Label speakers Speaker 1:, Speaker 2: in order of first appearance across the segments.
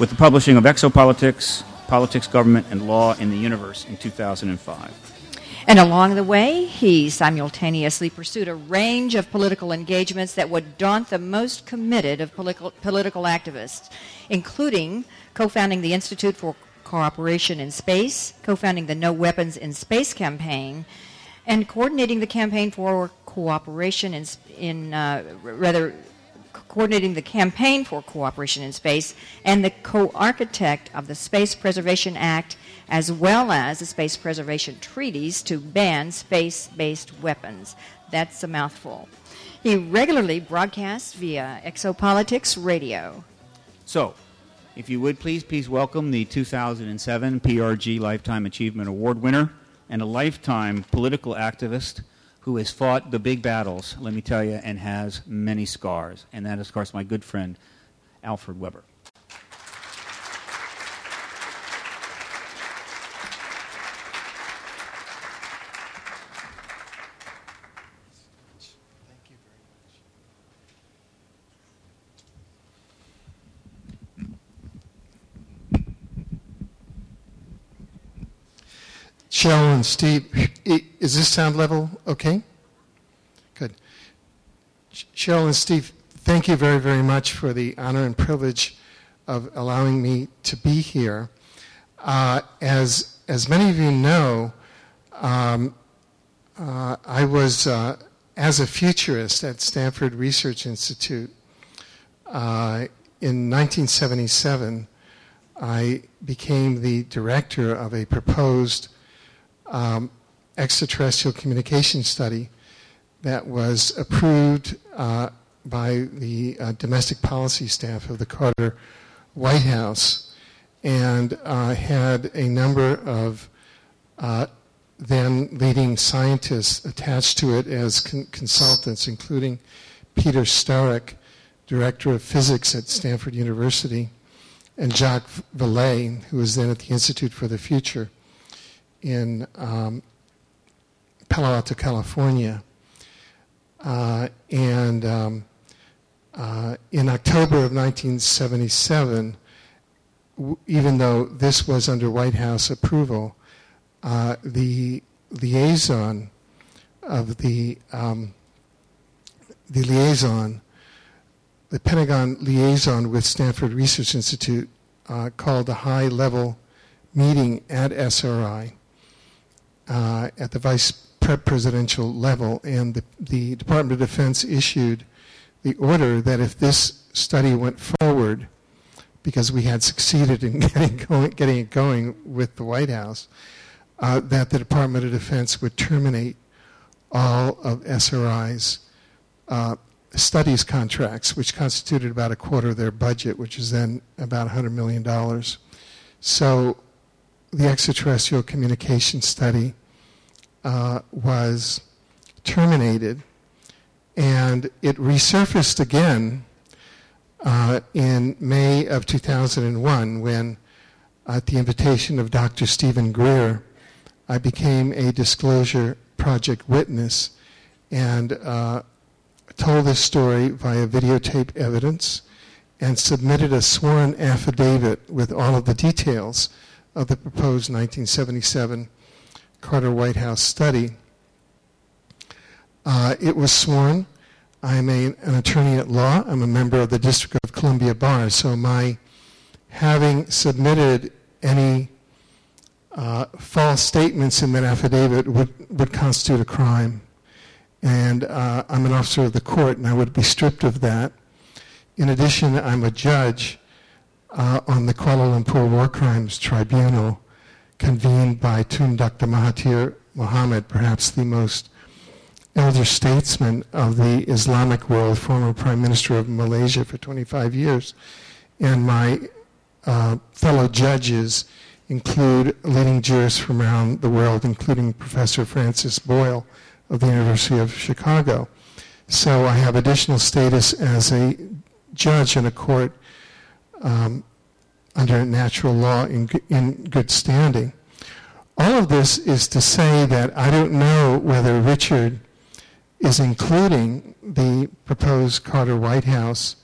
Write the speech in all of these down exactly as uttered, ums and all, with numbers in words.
Speaker 1: with the publishing of Exopolitics, Politics, Government, and Law in the Universe in two thousand five.
Speaker 2: And along the way, he simultaneously pursued a range of political engagements that would daunt the most committed of political, political activists, including co-founding the Institute for Cooperation in Space, co-founding the No Weapons in Space campaign, and coordinating the campaign for cooperation in, in uh, rather, coordinating the campaign for cooperation in space, and the co-architect of the Space Preservation Act, as well as the space preservation treaties to ban space-based weapons. That's a mouthful. He regularly broadcasts via Exopolitics Radio.
Speaker 1: So, if you would please, please welcome the two thousand seven P R G Lifetime Achievement Award winner and a lifetime political activist who has fought the big battles, let me tell you, and has many scars. And that is, of course, my good friend, Alfred Weber.
Speaker 3: Cheryl and Steve, is this sound level okay? Good. Cheryl and Steve, thank you very, very much for the honor and privilege of allowing me to be here. Uh, as, as many of you know, um, uh, I was, uh, as a futurist at Stanford Research Institute, uh, in nineteen seventy-seven, I became the director of a proposed Um, extraterrestrial communication study that was approved uh, by the uh, domestic policy staff of the Carter White House, and uh, had a number of uh, then leading scientists attached to it as con- consultants, including Peter Starek, director of physics at Stanford University, and Jacques Vallée, who was then at the Institute for the Future in um, Palo Alto, California. Uh, and um, uh, in October of nineteen seventy-seven, w- even though this was under White House approval, uh, the liaison of the um, the liaison, the Pentagon liaison with Stanford Research Institute, uh, called a high-level meeting at S R I. Uh, at the vice presidential level, and the, the Department of Defense issued the order that if this study went forward, because we had succeeded in getting, going, getting it going with the White House, uh, that the Department of Defense would terminate all of S R I's uh, studies contracts, which constituted about a quarter of their budget, which is then about one hundred million dollars. So the extraterrestrial communication study uh, was terminated, and it resurfaced again uh, in May of two thousand one when, at the invitation of Doctor Stephen Greer, I became a Disclosure Project witness and uh, told this story via videotape evidence and submitted a sworn affidavit with all of the details of the proposed nineteen seventy-seven Carter White House study. Uh, it was sworn. I'm a, an attorney at law. I'm a member of the District of Columbia Bar, so my having submitted any uh, false statements in that affidavit would, would constitute a crime. And uh, I'm an officer of the court, and I would be stripped of that. In addition, I'm a judge Uh, on the Kuala Lumpur War Crimes Tribunal, convened by Tun Doctor Mahathir Mohamad, perhaps the most elder statesman of the Islamic world, former Prime Minister of Malaysia for twenty-five years. And my uh, fellow judges include leading jurists from around the world, including Professor Francis Boyle of the University of Chicago. So I have additional status as a judge in a court Um, under natural law in, in good standing. All of this is to say that I don't know whether Richard is including the proposed Carter White House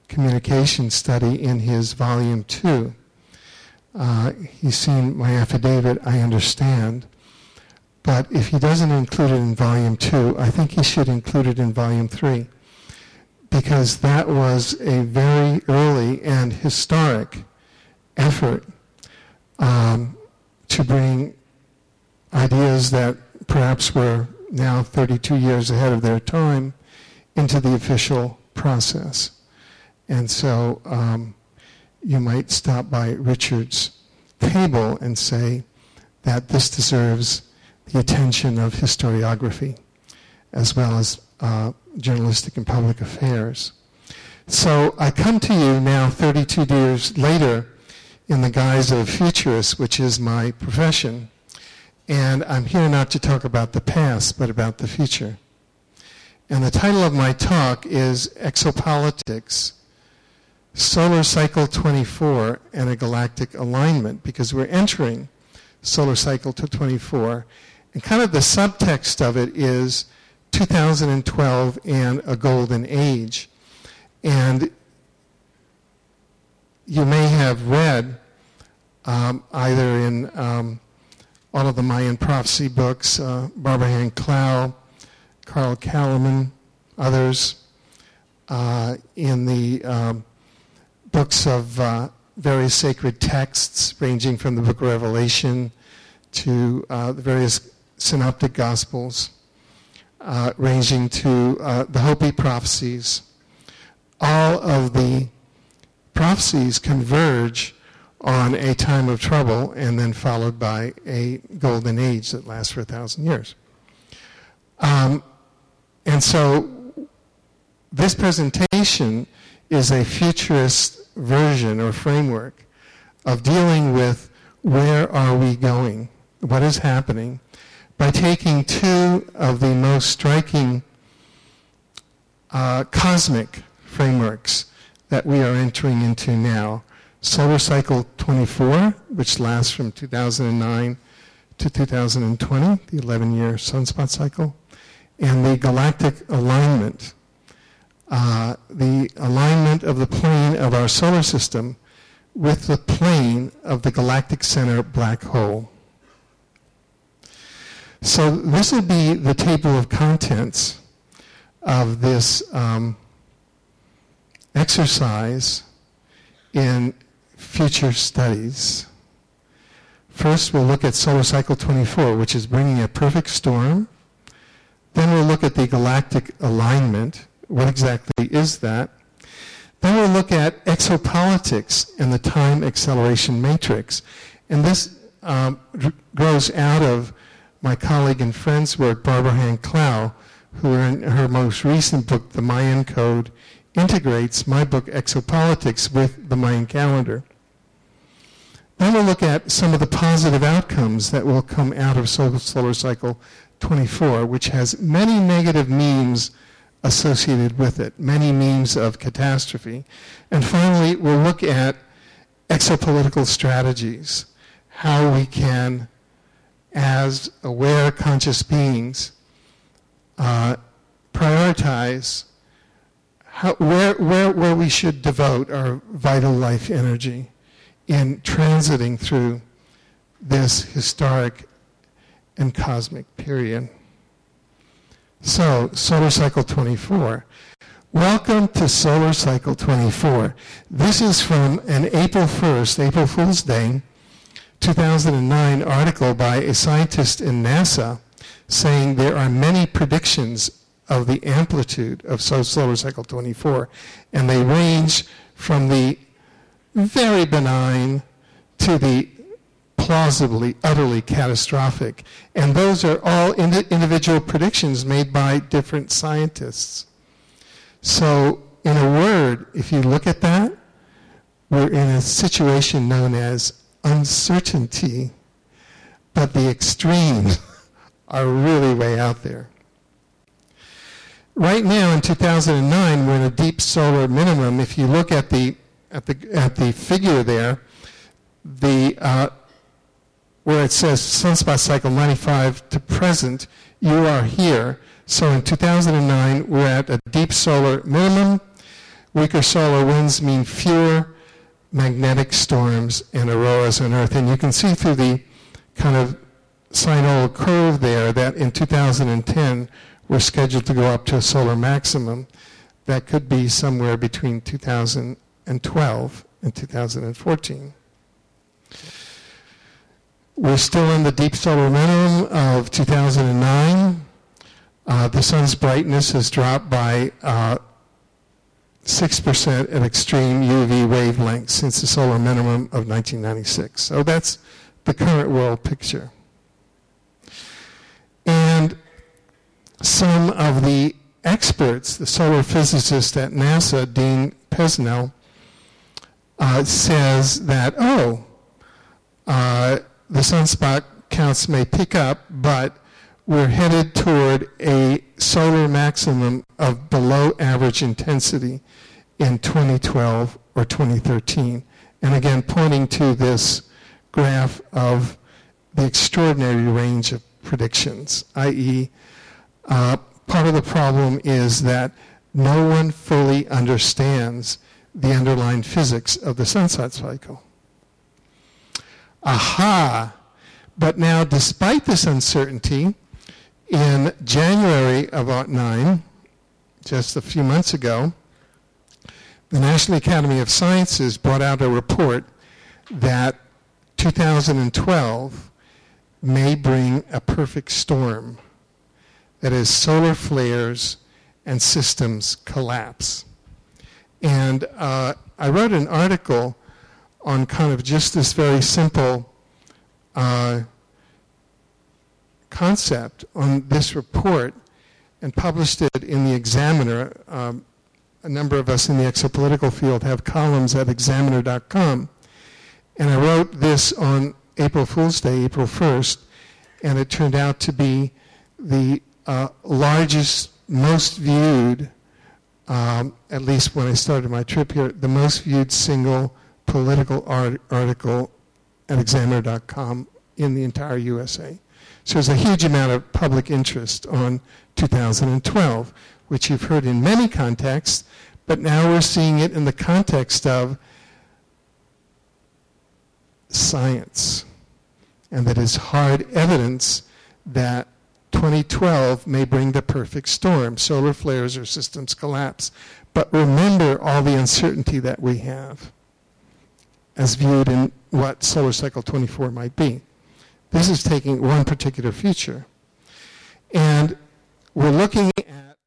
Speaker 3: communication study in his volume two. Uh, he's seen my affidavit, I understand. But if he doesn't include it in volume two, I think he should include it in volume three, because that was a very early and historic effort um, to bring ideas that perhaps were now thirty-two years ahead of their time into the official process. And so um, you might stop by Richard's table and say that this deserves the attention of historiography as well as uh, journalistic and public affairs. So I come to you now thirty-two years later in the guise of futurist, which is my profession. And I'm here not to talk about the past, but about the future. And the title of my talk is Exopolitics, Solar Cycle twenty-four and a Galactic Alignment, because we're entering Solar Cycle twenty-four. And kind of the subtext of it is two thousand twelve and a golden age. And you may have read um, either in um, all of the Mayan prophecy books, uh, Barbara Hand Clow, Carl Kalleman, others, uh, in the um, books of uh, various sacred texts, ranging from the Book of Revelation to uh, the various synoptic gospels, uh, ranging to uh, the Hopi prophecies. All of the prophecies converge on a time of trouble and then followed by a golden age that lasts for a thousand years. Um, and so this presentation is a futurist version or framework of dealing with where are we going, what is happening, by taking two of the most striking uh, cosmic frameworks that we are entering into now. Solar Cycle twenty-four, which lasts from two thousand nine to two thousand twenty, the eleven-year sunspot cycle, and the galactic alignment, uh, the alignment of the plane of our solar system with the plane of the galactic center black hole. So this will be the table of contents of this um, exercise in future studies. First, we'll look at Solar Cycle twenty-four, which is bringing a perfect storm. Then we'll look at the galactic alignment. What exactly is that? Then we'll look at exopolitics and the time acceleration matrix. And this um, grows out of my colleague and friend's work, Barbara Hand Clow, who in her most recent book, The Mayan Code, integrates my book, Exopolitics, with the Mayan calendar. Then we'll look at some of the positive outcomes that will come out of Solar Cycle twenty-four, which has many negative memes associated with it, many memes of catastrophe. And finally, we'll look at exopolitical strategies, how we can, as aware, conscious beings, uh, prioritize how, where, where, where we should devote our vital life energy in transiting through this historic and cosmic period. So, Solar Cycle twenty-four. Welcome to Solar Cycle twenty-four. This is from an April first, April Fool's Day, two thousand nine article by a scientist in NASA saying there are many predictions of the amplitude of Solar Cycle twenty-four, and they range from the very benign to the plausibly, utterly catastrophic. And those are all indi- individual predictions made by different scientists. So, in a word, if you look at that, we're in a situation known as uncertainty, but the extremes are really way out there. Right now, in two thousand nine, we're in a deep solar minimum. If you look at the at the at the figure there, the uh, where it says sunspot cycle ninety-five to present, you are here. So in two thousand nine, we're at a deep solar minimum, weaker solar winds mean fewer magnetic storms and auroras on Earth. And you can see through the kind of sinusoidal curve there that in two thousand ten we're scheduled to go up to a solar maximum that could be somewhere between two thousand twelve and two thousand fourteen. We're still in the deep solar minimum of two thousand nine. Uh, the sun's brightness has dropped by uh, six percent at extreme U V wavelengths since the solar minimum of nineteen ninety-six. So that's the current world picture. And some of the experts, the solar physicist at NASA, Dean Pesnell, uh, says that, oh, uh, the sunspot counts may pick up, but we're headed toward a solar maximum of below average intensity in twenty twelve or twenty thirteen. And again, pointing to this graph of the extraordinary range of predictions, that is, uh, part of the problem is that no one fully understands the underlying physics of the sunset cycle. Aha! But now, despite this uncertainty, in January of oh nine, just a few months ago, the National Academy of Sciences brought out a report that two thousand twelve may bring a perfect storm. That is, solar flares and systems collapse. And uh, I wrote an article on kind of just this very simple uh, concept on this report and published it in the Examiner. Um, a number of us in the exopolitical field have columns at examiner dot com. And I wrote this on April Fool's Day, April first, and it turned out to be the uh, largest, most viewed, um, at least when I started my trip here, the most viewed single political art- article at examiner dot com in the entire U S A. So there's a huge amount of public interest on two thousand twelve, which you've heard in many contexts, but now we're seeing it in the context of science. And that is hard evidence that twenty twelve may bring the perfect storm, solar flares or systems collapse. But remember all the uncertainty that we have as viewed in what solar cycle twenty-four might be. This is taking one particular future. And we're looking at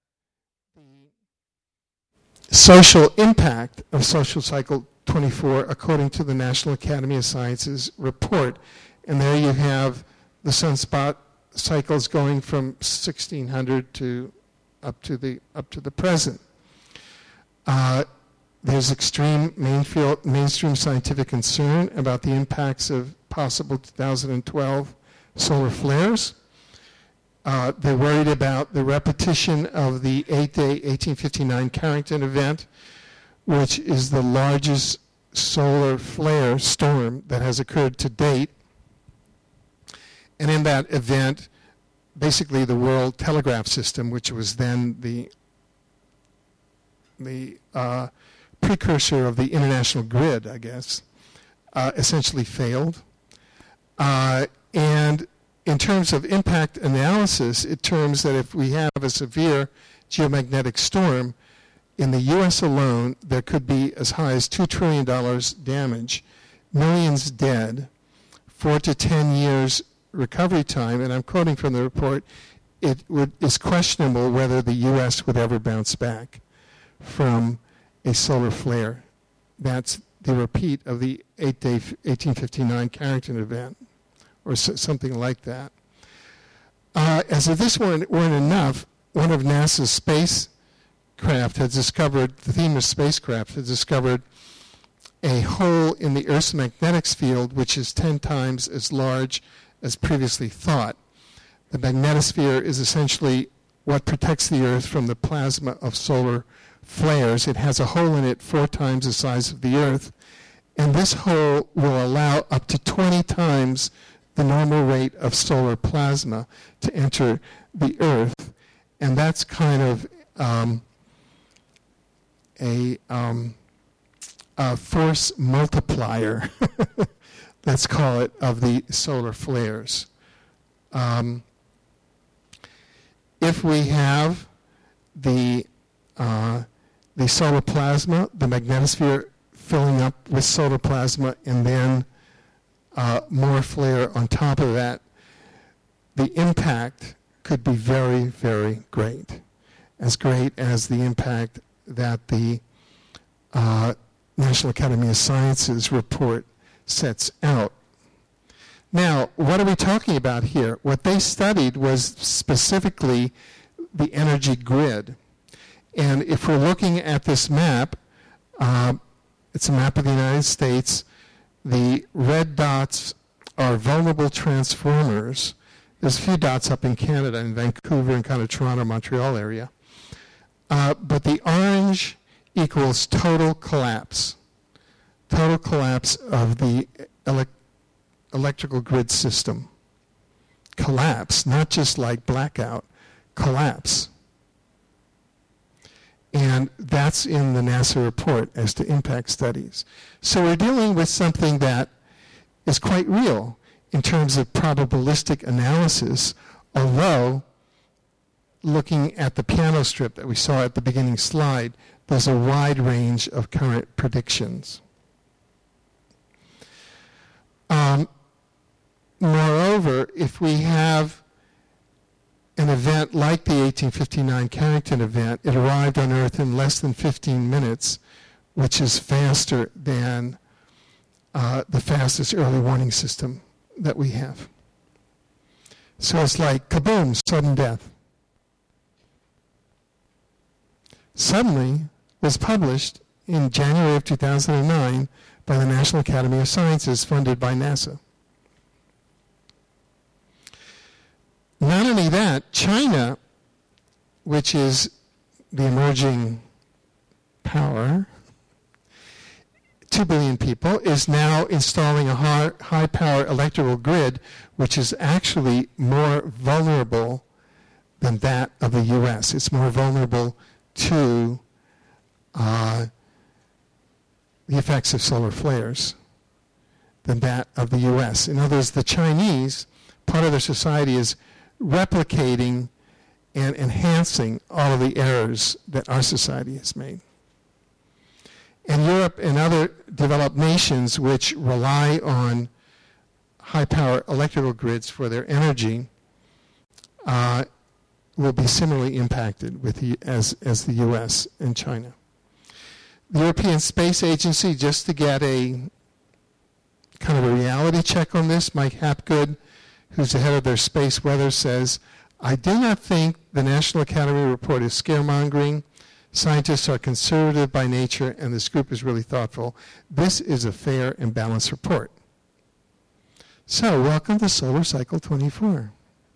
Speaker 3: the social impact of social cycle twenty-four according to the National Academy of Sciences report. And there you have the sunspot cycles going from sixteen hundred to up to the up to the present. Uh, there's extreme mainfield, mainstream scientific concern about the impacts of possible two thousand twelve solar flares. Uh, they're worried about the repetition of the eight-day eighteen fifty-nine Carrington event, which is the largest solar flare storm that has occurred to date. And in that event, basically the World Telegraph System, which was then the the uh, precursor of the international grid, I guess, uh, essentially failed. Uh, and in terms of impact analysis, it turns that if we have a severe geomagnetic storm, in the U S alone, there could be as high as two trillion dollars damage, millions dead, four to ten years recovery time, and I'm quoting from the report, it would, is questionable whether the U S would ever bounce back from a solar flare. That's the repeat of the eight-day eighteen fifty-nine Carrington event, or so, something like that. Uh, as if this weren't, weren't enough, one of NASA's spacecraft has discovered, the theme of spacecraft has discovered a hole in the Earth's magnetic field which is ten times as large as previously thought. The magnetosphere is essentially what protects the Earth from the plasma of solar flares. It has a hole in it four times the size of the Earth, and this hole will allow up to twenty times the normal rate of solar plasma to enter the Earth, and that's kind of um, a, um, a force multiplier, let's call it, of the solar flares. Um, if we have the uh, the solar plasma, the magnetosphere filling up with solar plasma, and then uh, more flare on top of that, the impact could be very, very great. As great as the impact that the uh, National Academy of Sciences report sets out. Now, what are we talking about here? What they studied was specifically the energy grid. And if we're looking at this map, uh, it's a map of the United States. The red dots are vulnerable transformers. There's a few dots up in Canada, in Vancouver and kind of Toronto, Montreal area. Uh, but the orange equals total collapse. Total collapse of the ele- electrical grid system. Collapse, not just like blackout, collapse. And that's in the NASA report as to impact studies. So we're dealing with something that is quite real in terms of probabilistic analysis, although looking at the piano strip that we saw at the beginning slide, there's a wide range of current predictions. Um, moreover, if we have an event like the eighteen fifty-nine Carrington event, it arrived on Earth in less than fifteen minutes, which is faster than uh, the fastest early warning system that we have. So it's like kaboom, sudden death. Suddenly was published in January of two thousand nine by the National Academy of Sciences, funded by NASA. Not only that, China, which is the emerging power, two billion people, is now installing a high, high power electrical grid, which is actually more vulnerable than that of the U S. It's more vulnerable to uh, the effects of solar flares than that of the U S. In other words, the Chinese, part of their society is replicating and enhancing all of the errors that our society has made. And Europe and other developed nations which rely on high-power electrical grids for their energy uh, will be similarly impacted with the, as, as the U S and China. The European Space Agency, just to get a kind of a reality check on this, Mike Hapgood, who's the head of their space weather, says, I do not think the National Academy report is scaremongering. Scientists are conservative by nature, and this group is really thoughtful. This is a fair and balanced report. So, welcome to Solar Cycle twenty-four.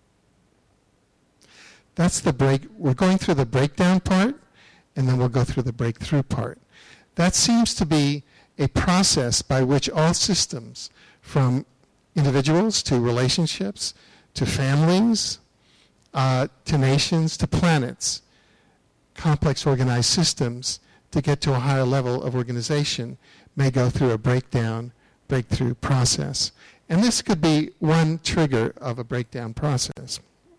Speaker 3: That's the break. We're going through the breakdown part, and then we'll go through the breakthrough part. That seems to be a process by which all systems, from individuals to relationships to families uh, to nations to planets, complex organized systems, to get to a higher level of organization, may go through a breakdown, breakthrough process. And this could be one trigger of a breakdown process.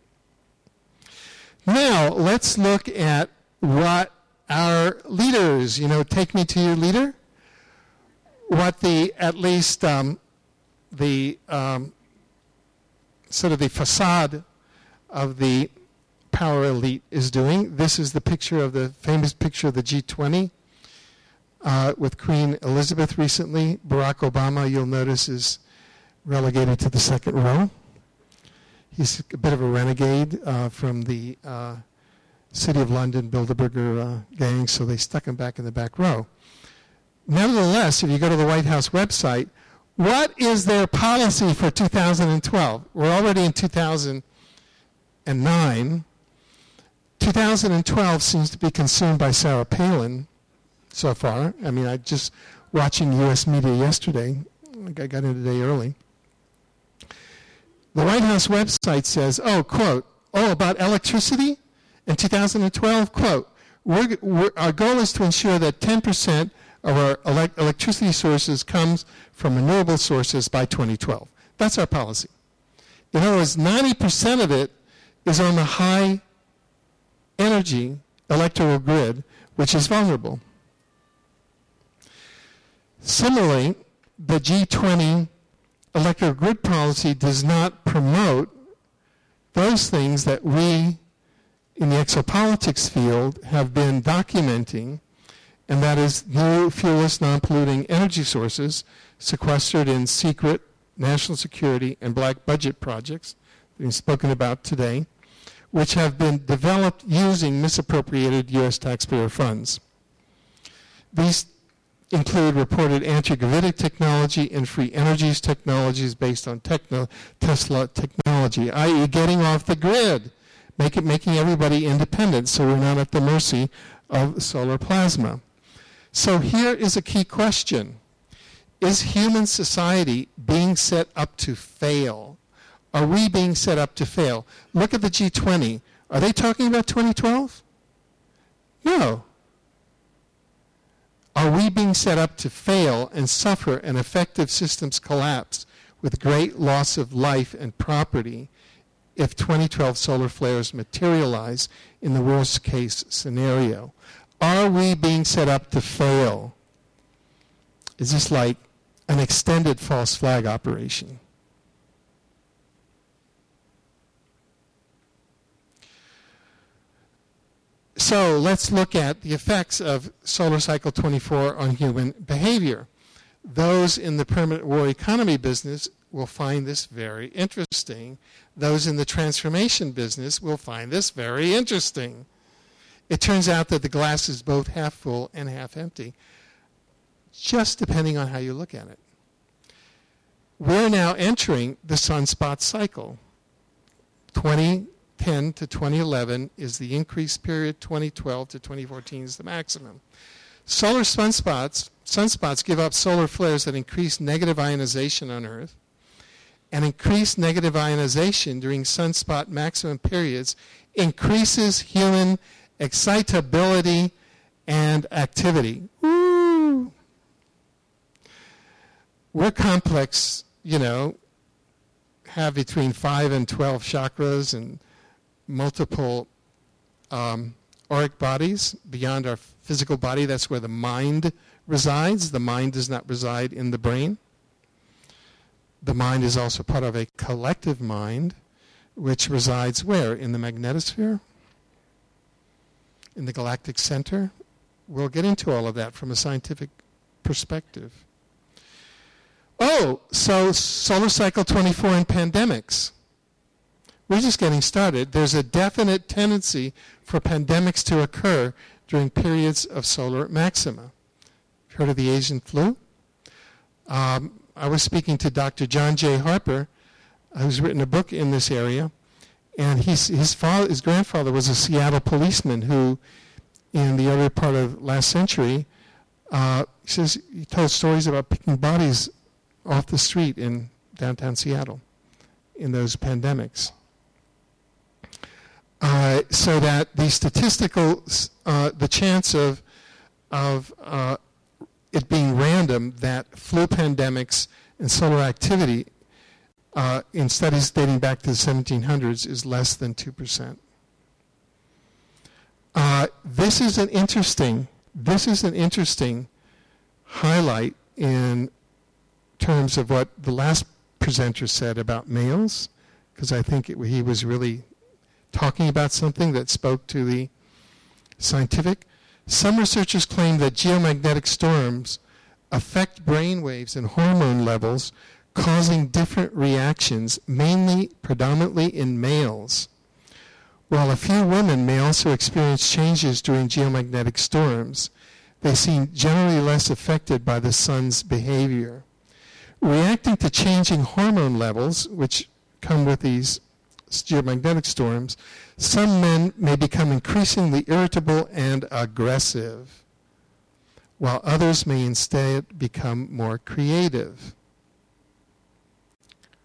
Speaker 3: Now, let's look at what our leaders, you know, take me to your leader, what the, at least, um, the um, sort of the facade of the power elite is doing. This is the picture of the famous picture of the G twenty uh, with Queen Elizabeth recently. Barack Obama, you'll notice, is relegated to the second row. He's a bit of a renegade uh, from the uh, City of London Bilderberger uh, gang, so they stuck him back in the back row. Nevertheless, if you go to the White House website, what is their policy for two thousand twelve? We're already in two thousand nine. two thousand twelve seems to be consumed by Sarah Palin so far. I mean, I just watching U S media yesterday. I got in today early. The White House website says, oh, quote, oh, about electricity in two thousand twelve, quote, we're, we're, our goal is to ensure that ten percent of our elect- electricity sources comes from renewable sources by twenty twelve. That's our policy. In other words, ninety percent of it is on the high energy electrical grid, which is vulnerable. Similarly, the G twenty electrical grid policy does not promote those things that we in the exopolitics field have been documenting, and that is new fuelless, non-polluting energy sources sequestered in secret national security and black budget projects being spoken about today, which have been developed using misappropriated U S taxpayer funds. These include reported anti-gravitic technology and free energies technologies based on techno- Tesla technology, that is getting off the grid, make it, making everybody independent so we're not at the mercy of solar plasma. So here is a key question. Is human society being set up to fail? Are we being set up to fail? Look at the G twenty. Are they talking about twenty twelve? No. Are we being set up to fail and suffer an effective systems collapse with great loss of life and property if twenty twelve solar flares materialize in the worst case scenario? Are we being set up to fail? Is this like an extended false flag operation? So let's look at the effects of solar cycle twenty-four on human behavior. Those in the permanent war economy business will find this very interesting. Those in the transformation business will find this very interesting. It turns out that the glass is both half full and half empty, just depending on how you look at it. We're now entering the sunspot cycle. twenty ten to twenty eleven is the increase period, twenty twelve to twenty fourteen is the maximum. Solar sunspots, sunspots give up solar flares that increase negative ionization on Earth, and increased negative ionization during sunspot maximum periods increases human excitability and activity. Woo! We're complex, you know, have between five and twelve chakras and multiple um, auric bodies beyond our physical body. That's where the mind resides. The mind does not reside in the brain. The mind is also part of a collective mind, which resides where? In the magnetosphere? In the galactic center? We'll get into all of that from a scientific perspective. Oh, so solar cycle twenty-four and pandemics. We're just getting started. There's a definite tendency for pandemics to occur during periods of solar maxima. Heard of the Asian flu? Um, I was speaking to Doctor John J. Harper, who's written a book in this area, and he's, his, father, his grandfather was a Seattle policeman who, in the earlier part of last century, uh, he says he told stories about picking bodies off the street in downtown Seattle in those pandemics. Uh, so that the statistical, uh, the chance of, of uh, it being random, that flu pandemics and solar activity uh, in studies dating back to the seventeen hundreds is less than two percent. Uh, this is an interesting, this is an interesting highlight in terms of what the last presenter said about males, because I think it, he was really talking about something that spoke to the scientific. Some researchers claim that geomagnetic storms affect brain waves and hormone levels, causing different reactions, mainly predominantly in males. While a few women may also experience changes during geomagnetic storms, they seem generally less affected by the sun's behavior. Reacting to changing hormone levels, which come with these geomagnetic storms, some men may become increasingly irritable and aggressive, while others may instead become more creative.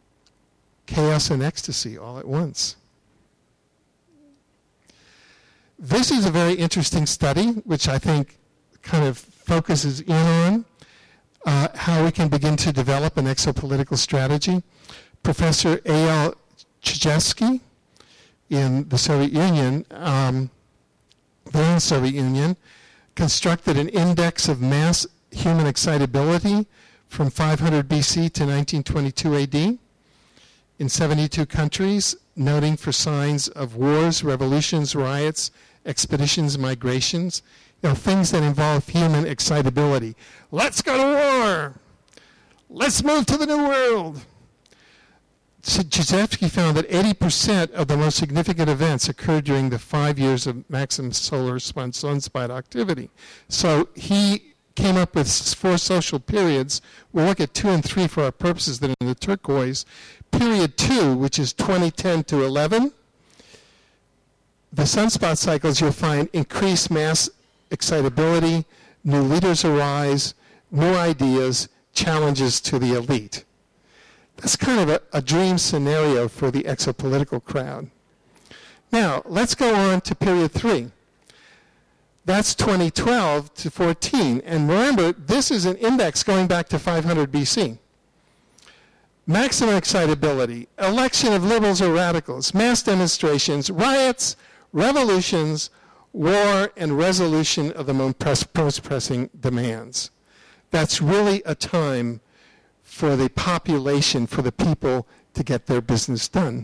Speaker 3: Chaos and ecstasy all at once. This is a very interesting study, which I think kind of focuses in on uh, how we can begin to develop an exopolitical strategy. Professor Eyal Chizhevsky in the Soviet Union, um, then Soviet Union, constructed an index of mass human excitability from five hundred B C to nineteen twenty-two A D in seventy-two countries, noting for signs of wars, revolutions, riots, expeditions, migrations, you know, things that involve human excitability. Let's go to war! Let's move to the New World! Chizhevsky found that eighty percent of the most significant events occurred during the five years of maximum solar sunspot activity. So he came up with four social periods. We'll look at two and three for our purposes that are in the turquoise. Period two, which is twenty ten to eleven, the sunspot cycles, you'll find increased mass excitability, new leaders arise, new ideas, challenges to the elite. That's kind of a, a dream scenario for the exopolitical crowd. Now, let's go on to period three. That's twenty twelve to fourteen. And remember, this is an index going back to five hundred B C. Maximum excitability, election of liberals or radicals, mass demonstrations, riots, revolutions, war, and resolution of the most pressing demands. That's really a time for the population, for the people to get their business done.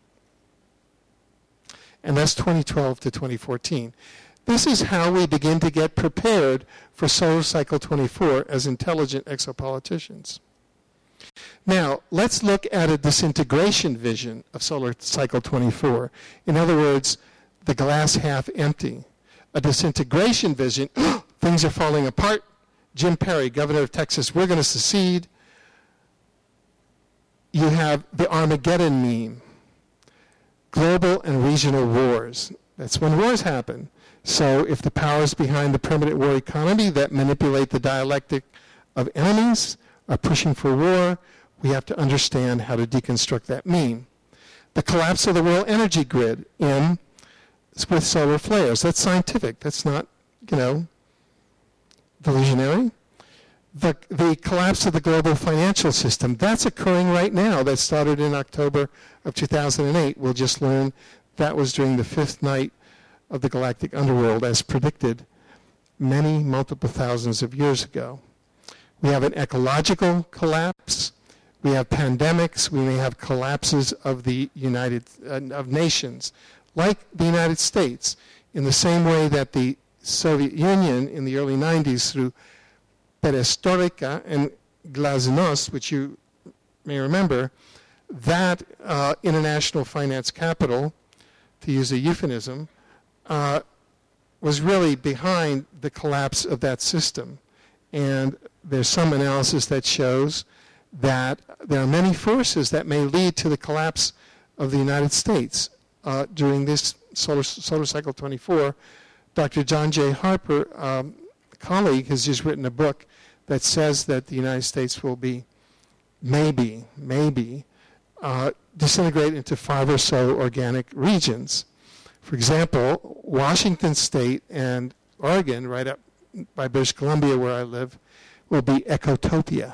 Speaker 3: And that's twenty twelve to twenty fourteen. This is how we begin to get prepared for solar cycle twenty-four as intelligent exopoliticians. Now, let's look at a disintegration vision of solar cycle twenty-four. In other words, the glass half empty. A disintegration vision, things are falling apart. Jim Perry, governor of Texas, we're going to secede. You have the Armageddon meme, global and regional wars. That's when wars happen. So if the powers behind the permanent war economy that manipulate the dialectic of enemies are pushing for war, we have to understand how to deconstruct that meme. The collapse of the world energy grid in with solar flares. That's scientific. That's not, you know, delusionary. The, the collapse of the global financial system, that's occurring right now. That started in October of two thousand eight. We'll just learn that was during the fifth night of the galactic underworld as predicted many multiple thousands of years ago. We have an ecological collapse. We have pandemics. We may have collapses of the United uh, of nations, like the United States, in the same way that the Soviet Union in the early nineties through perestroika and glasnost, which you may remember, that uh, international finance capital, to use a euphemism, uh, was really behind the collapse of that system. And there's some analysis that shows that there are many forces that may lead to the collapse of the United States uh, during this solar, solar cycle twenty-four. Doctor John J. Harper, um, a colleague, has just written a book that says that the United States will be, maybe, maybe, uh, disintegrate into five or so organic regions. For example, Washington State and Oregon, right up by British Columbia where I live, will be ecotopia.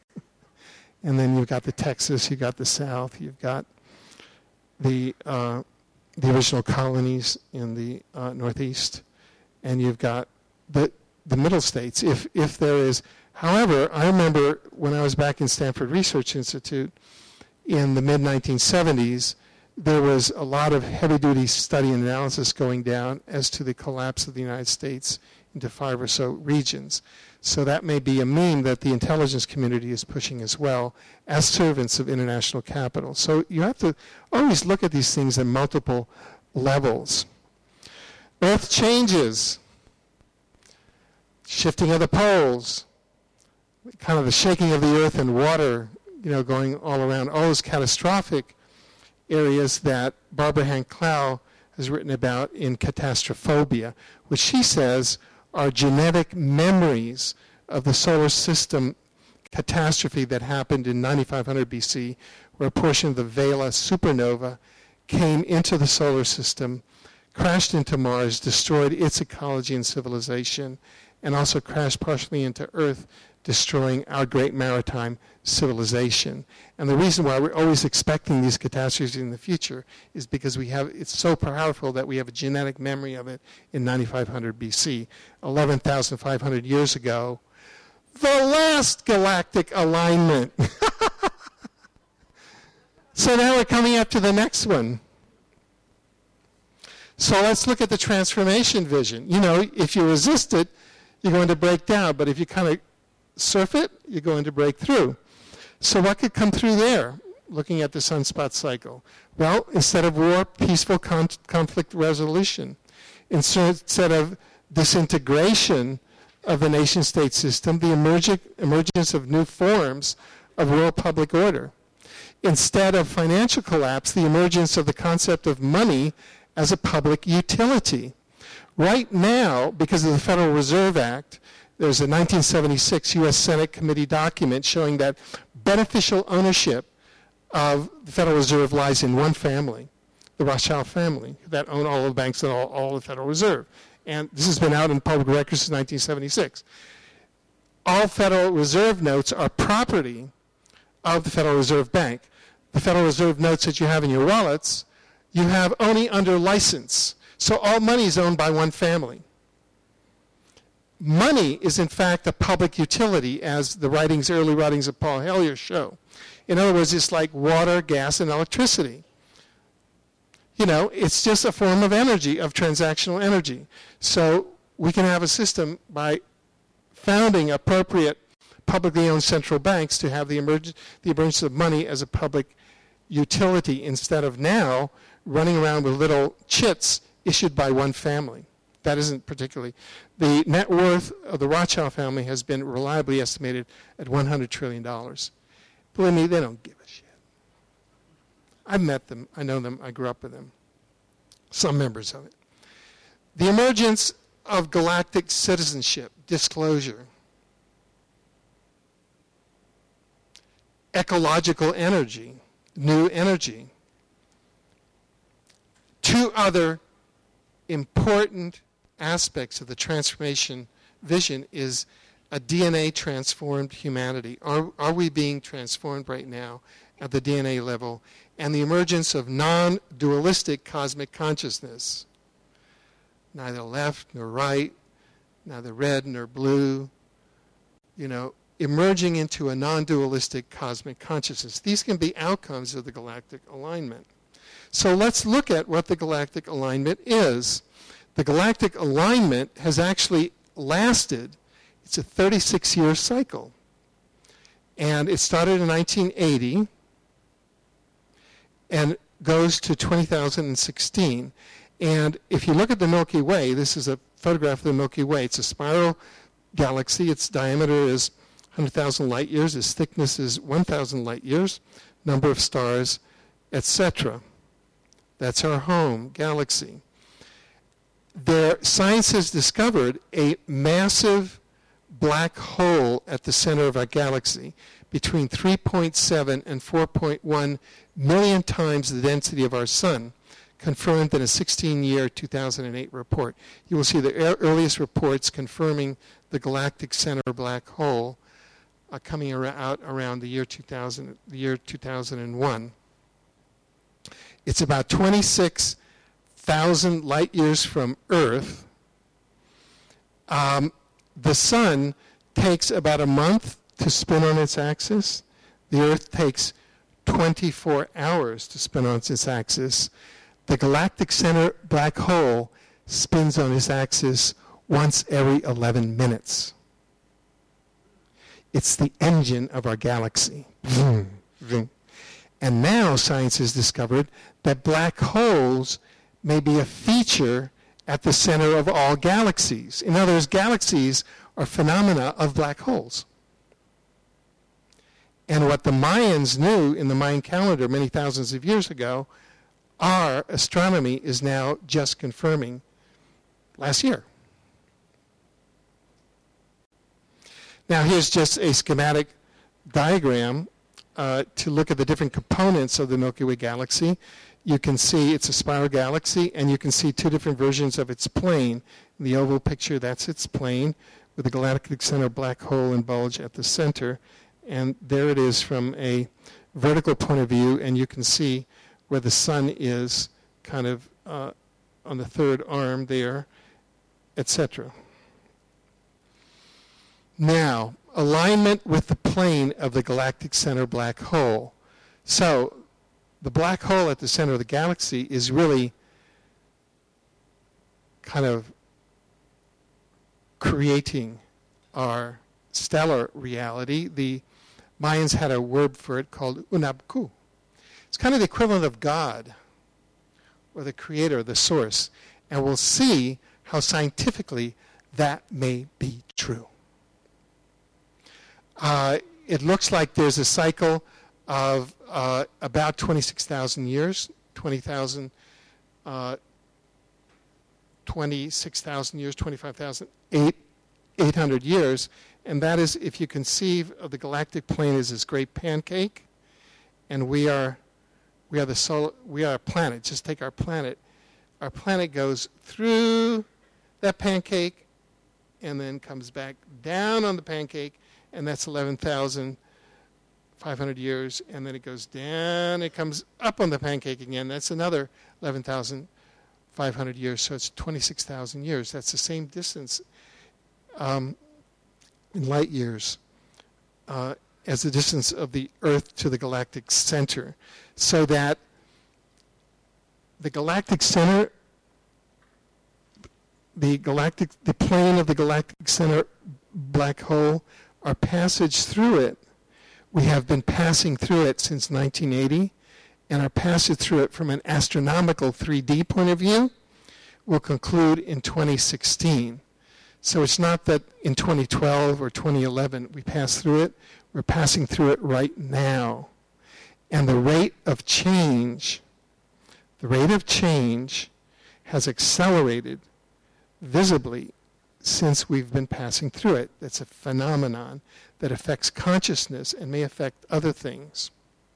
Speaker 3: And then you've got the Texas, you've got the South, you've got the uh, the original colonies in the uh, Northeast, and you've got the the middle states. If if there is, however, I remember when I was back in Stanford Research Institute in the mid nineteen seventies, there was a lot of heavy-duty study and analysis going down as to the collapse of the United States into five or so regions. So that may be a meme that the intelligence community is pushing as well as servants of international capital. So you have to always look at these things at multiple levels. Earth changes, shifting of the poles, kind of the shaking of the earth and water, you know, going all around, all those catastrophic areas that Barbara Hank-Clow has written about in Catastrophobia, which she says are genetic memories of the solar system catastrophe that happened in ninety-five hundred B C, where a portion of the Vela supernova came into the solar system, crashed into Mars, destroyed its ecology and civilization, and also crashed partially into Earth, destroying our great maritime civilization. And the reason why we're always expecting these catastrophes in the future is because we have, it's so powerful that we have a genetic memory of it in ninety-five hundred B C, eleven thousand five hundred years ago. The last galactic alignment. So now we're coming up to the next one. So let's look at the transformation vision. You know, if you resist it, you're going to break down. But if you kind of surf it, you're going to break through. So what could come through there, looking at the sunspot cycle? Well, instead of war, peaceful con- conflict resolution. Instead of disintegration of the nation-state system, the emerg- emergence of new forms of world public order. Instead of financial collapse, the emergence of the concept of money as a public utility. Right now, because of the Federal Reserve Act, there's a nineteen seventy-six U S Senate committee document showing that beneficial ownership of the Federal Reserve lies in one family, the Rothschild family, that own all of the banks and all, all of the Federal Reserve. And this has been out in public records since nineteen seventy-six. All Federal Reserve notes are property of the Federal Reserve Bank. The Federal Reserve notes that you have in your wallets, you have only under license. So all money is owned by one family. Money is, in fact, a public utility, as the writings, early writings of Paul Hellyer show. In other words, it's like water, gas, and electricity. You know, it's just a form of energy, of transactional energy. So we can have a system by founding appropriate publicly owned central banks to have the, emerg- the emergence of money as a public utility instead of now running around with little chits issued by one family. That isn't particularly. The net worth of the Rothschild family has been reliably estimated at one hundred trillion dollars. Believe me, they don't give a shit. I've met them. I know them. I grew up with them. Some members of it. The emergence of galactic citizenship, disclosure. Ecological energy, new energy. Two other important aspects of the transformation vision is a D N A transformed humanity. Are, are we being transformed right now at the D N A level? And the emergence of non-dualistic cosmic consciousness. Neither left nor right, neither red nor blue, you know, emerging into a non-dualistic cosmic consciousness. These can be outcomes of the galactic alignment. So let's look at what the galactic alignment is. The galactic alignment has actually lasted. It's a thirty-six year cycle. And it started in nineteen eighty and goes to two thousand sixteen. And if you look at the Milky Way, this is a photograph of the Milky Way. It's a spiral galaxy. Its diameter is one hundred thousand light years. Its thickness is one thousand light years. Number of stars, et cetera. That's our home galaxy. Their science has discovered a massive black hole at the center of our galaxy, between three point seven and four point one million times the density of our sun, confirmed in a sixteen year two thousand eight report. You will see the er- earliest reports confirming the galactic center black hole uh, coming ar- out around the year two thousand, the year two thousand one. It's about twenty-six thousand light years from Earth. Um, the sun takes about a month to spin on its axis. The Earth takes twenty-four hours to spin on its axis. The galactic center black hole spins on its axis once every eleven minutes. It's the engine of our galaxy. And now science has discovered that black holes may be a feature at the center of all galaxies. In other words, galaxies are phenomena of black holes. And what the Mayans knew in the Mayan calendar many thousands of years ago, our astronomy is now just confirming last year. Now here's just a schematic diagram uh, to look at the different components of the Milky Way galaxy, you can see it's a spiral galaxy, and you can see two different versions of its plane. In the oval picture, that's its plane, with the galactic center black hole and bulge at the center. And there it is from a vertical point of view, and you can see where the sun is kind of uh, on the third arm there, et cetera. Now, alignment with the plane of the galactic center black hole. So, the black hole at the center of the galaxy is really kind of creating our stellar reality. The Mayans had a word for it called Unabku. It's kind of the equivalent of God, or the creator, the source. And we'll see how scientifically that may be true. Uh, it looks like there's a cycle of uh, about twenty-six thousand years, twenty thousand, uh, twenty-six thousand years, twenty-five thousand, eight hundred years. And that is, if you conceive of the galactic plane as this great pancake, and we are we are the solar, we are a planet. Just take our planet. Our planet goes through that pancake and then comes back down on the pancake, and that's eleven thousand five hundred years, and then it goes down, it comes up on the pancake again. That's another eleven thousand five hundred years, so it's twenty-six thousand years. That's the same distance um, in light years uh, as the distance of the Earth to the galactic center. So that the galactic center, the galactic, the plane of the galactic center black hole, our passage through it, we have been passing through it since nineteen eighty, and our passage through it from an astronomical three D point of view will conclude in twenty sixteen. So it's not that in twenty twelve or twenty eleven we passed through it, we're passing through it right now. And the rate of change, the rate of change has accelerated visibly since we've been passing through it. That's a phenomenon that affects consciousness and may affect other things.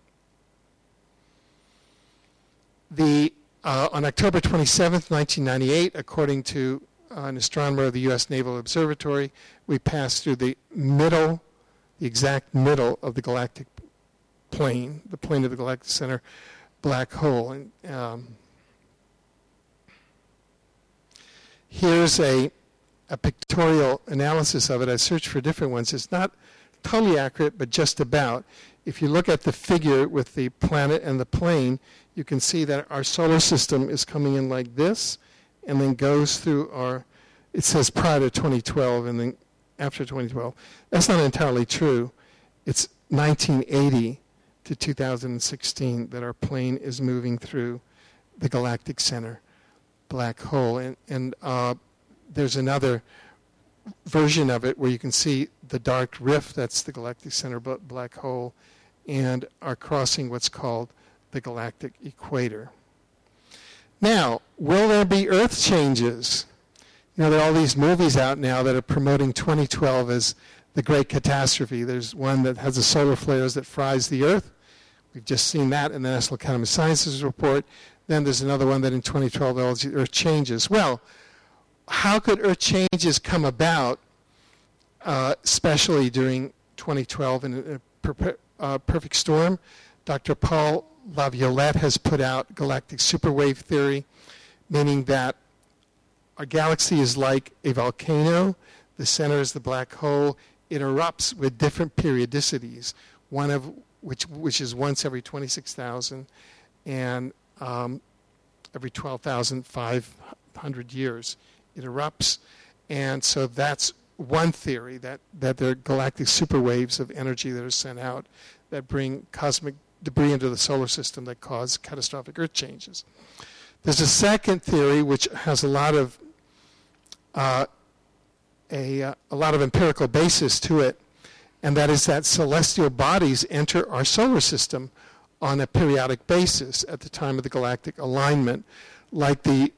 Speaker 3: The, uh, on October twenty-seventh, nineteen ninety-eight, according to uh, an astronomer of the U S Naval Observatory, we passed through the middle, the exact middle of the galactic plane, the plane of the galactic center black hole. And um, here's a a pictorial analysis of it. I searched for different ones. It's not totally accurate, but just about. If you look at the figure with the planet and the plane, you can see that our solar system is coming in like this, and then goes through our, it says prior to twenty twelve, and then after twenty twelve. That's not entirely true. It's nineteen eighty to two thousand sixteen that our plane is moving through the galactic center black hole. And, and uh, there's another version of it where you can see the dark rift, that's the galactic center black hole, and are crossing what's called the galactic equator. Now, will there be Earth changes? You know, there are all these movies out now that are promoting twenty twelve as the great catastrophe. There's one that has the solar flares that fries the Earth. We've just seen that in the National Academy of Sciences report. Then there's another one that in twenty twelve, Earth changes. Well, how could Earth changes come about, uh, especially during twenty twelve in a per- uh, perfect storm? Doctor Paul Laviolette has put out galactic superwave theory, meaning that our galaxy is like a volcano. The center is the black hole. It erupts with different periodicities, one of which which is once every twenty-six thousand and um, every twelve thousand five hundred years. It erupts, and so that's one theory, that, that there are galactic superwaves of energy that are sent out that bring cosmic debris into the solar system that cause catastrophic Earth changes. There's a second theory which has a lot of uh, a, uh, a lot of empirical basis to it, and that is that celestial bodies enter our solar system on a periodic basis at the time of the galactic alignment, like the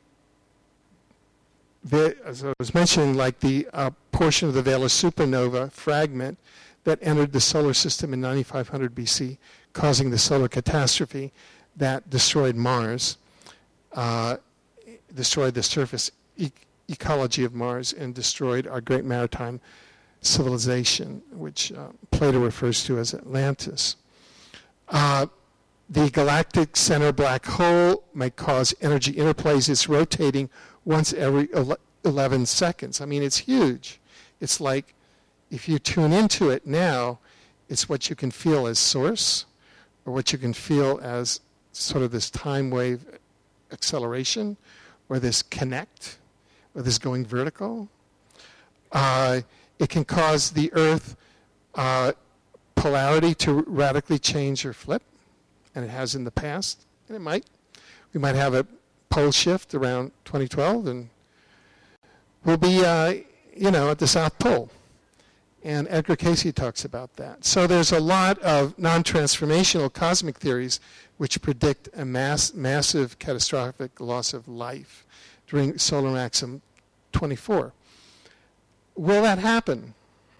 Speaker 3: The, as I was mentioning, like the uh, portion of the Vela supernova fragment that entered the solar system in ninety-five hundred B C, causing the solar catastrophe that destroyed Mars, uh, destroyed the surface e- ecology of Mars, and destroyed our great maritime civilization, which uh, Plato refers to as Atlantis. Uh, the galactic center black hole may cause energy interplays. It's rotating once every eleven seconds. I mean, it's huge. It's like, if you tune into it now, it's what you can feel as source, or what you can feel as sort of this time wave acceleration, or this connect, or this going vertical. Uh, it can cause the Earth uh, polarity to radically change or flip, and it has in the past, and it might. We might have a pole shift around twenty twelve, and we'll be, uh, you know, at the South Pole. And Edgar Cayce talks about that. So there's a lot of non-transformational cosmic theories which predict a mass, massive catastrophic loss of life during solar maximum twenty-four. Will that happen?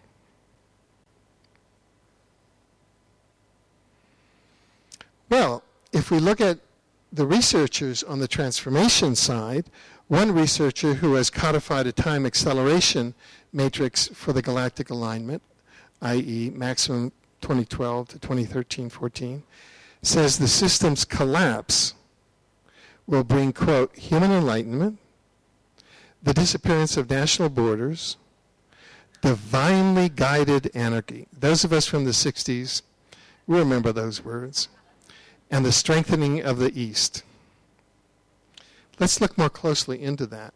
Speaker 3: Well, if we look at the researchers on the transformation side, one researcher who has codified a time acceleration matrix for the galactic alignment, that is maximum twenty twelve to twenty thirteen fourteen, says the system's collapse will bring, quote, human enlightenment, the disappearance of national borders, divinely guided anarchy. Those of us from the sixties, we remember those words. And the strengthening of the East. Let's look more closely into that.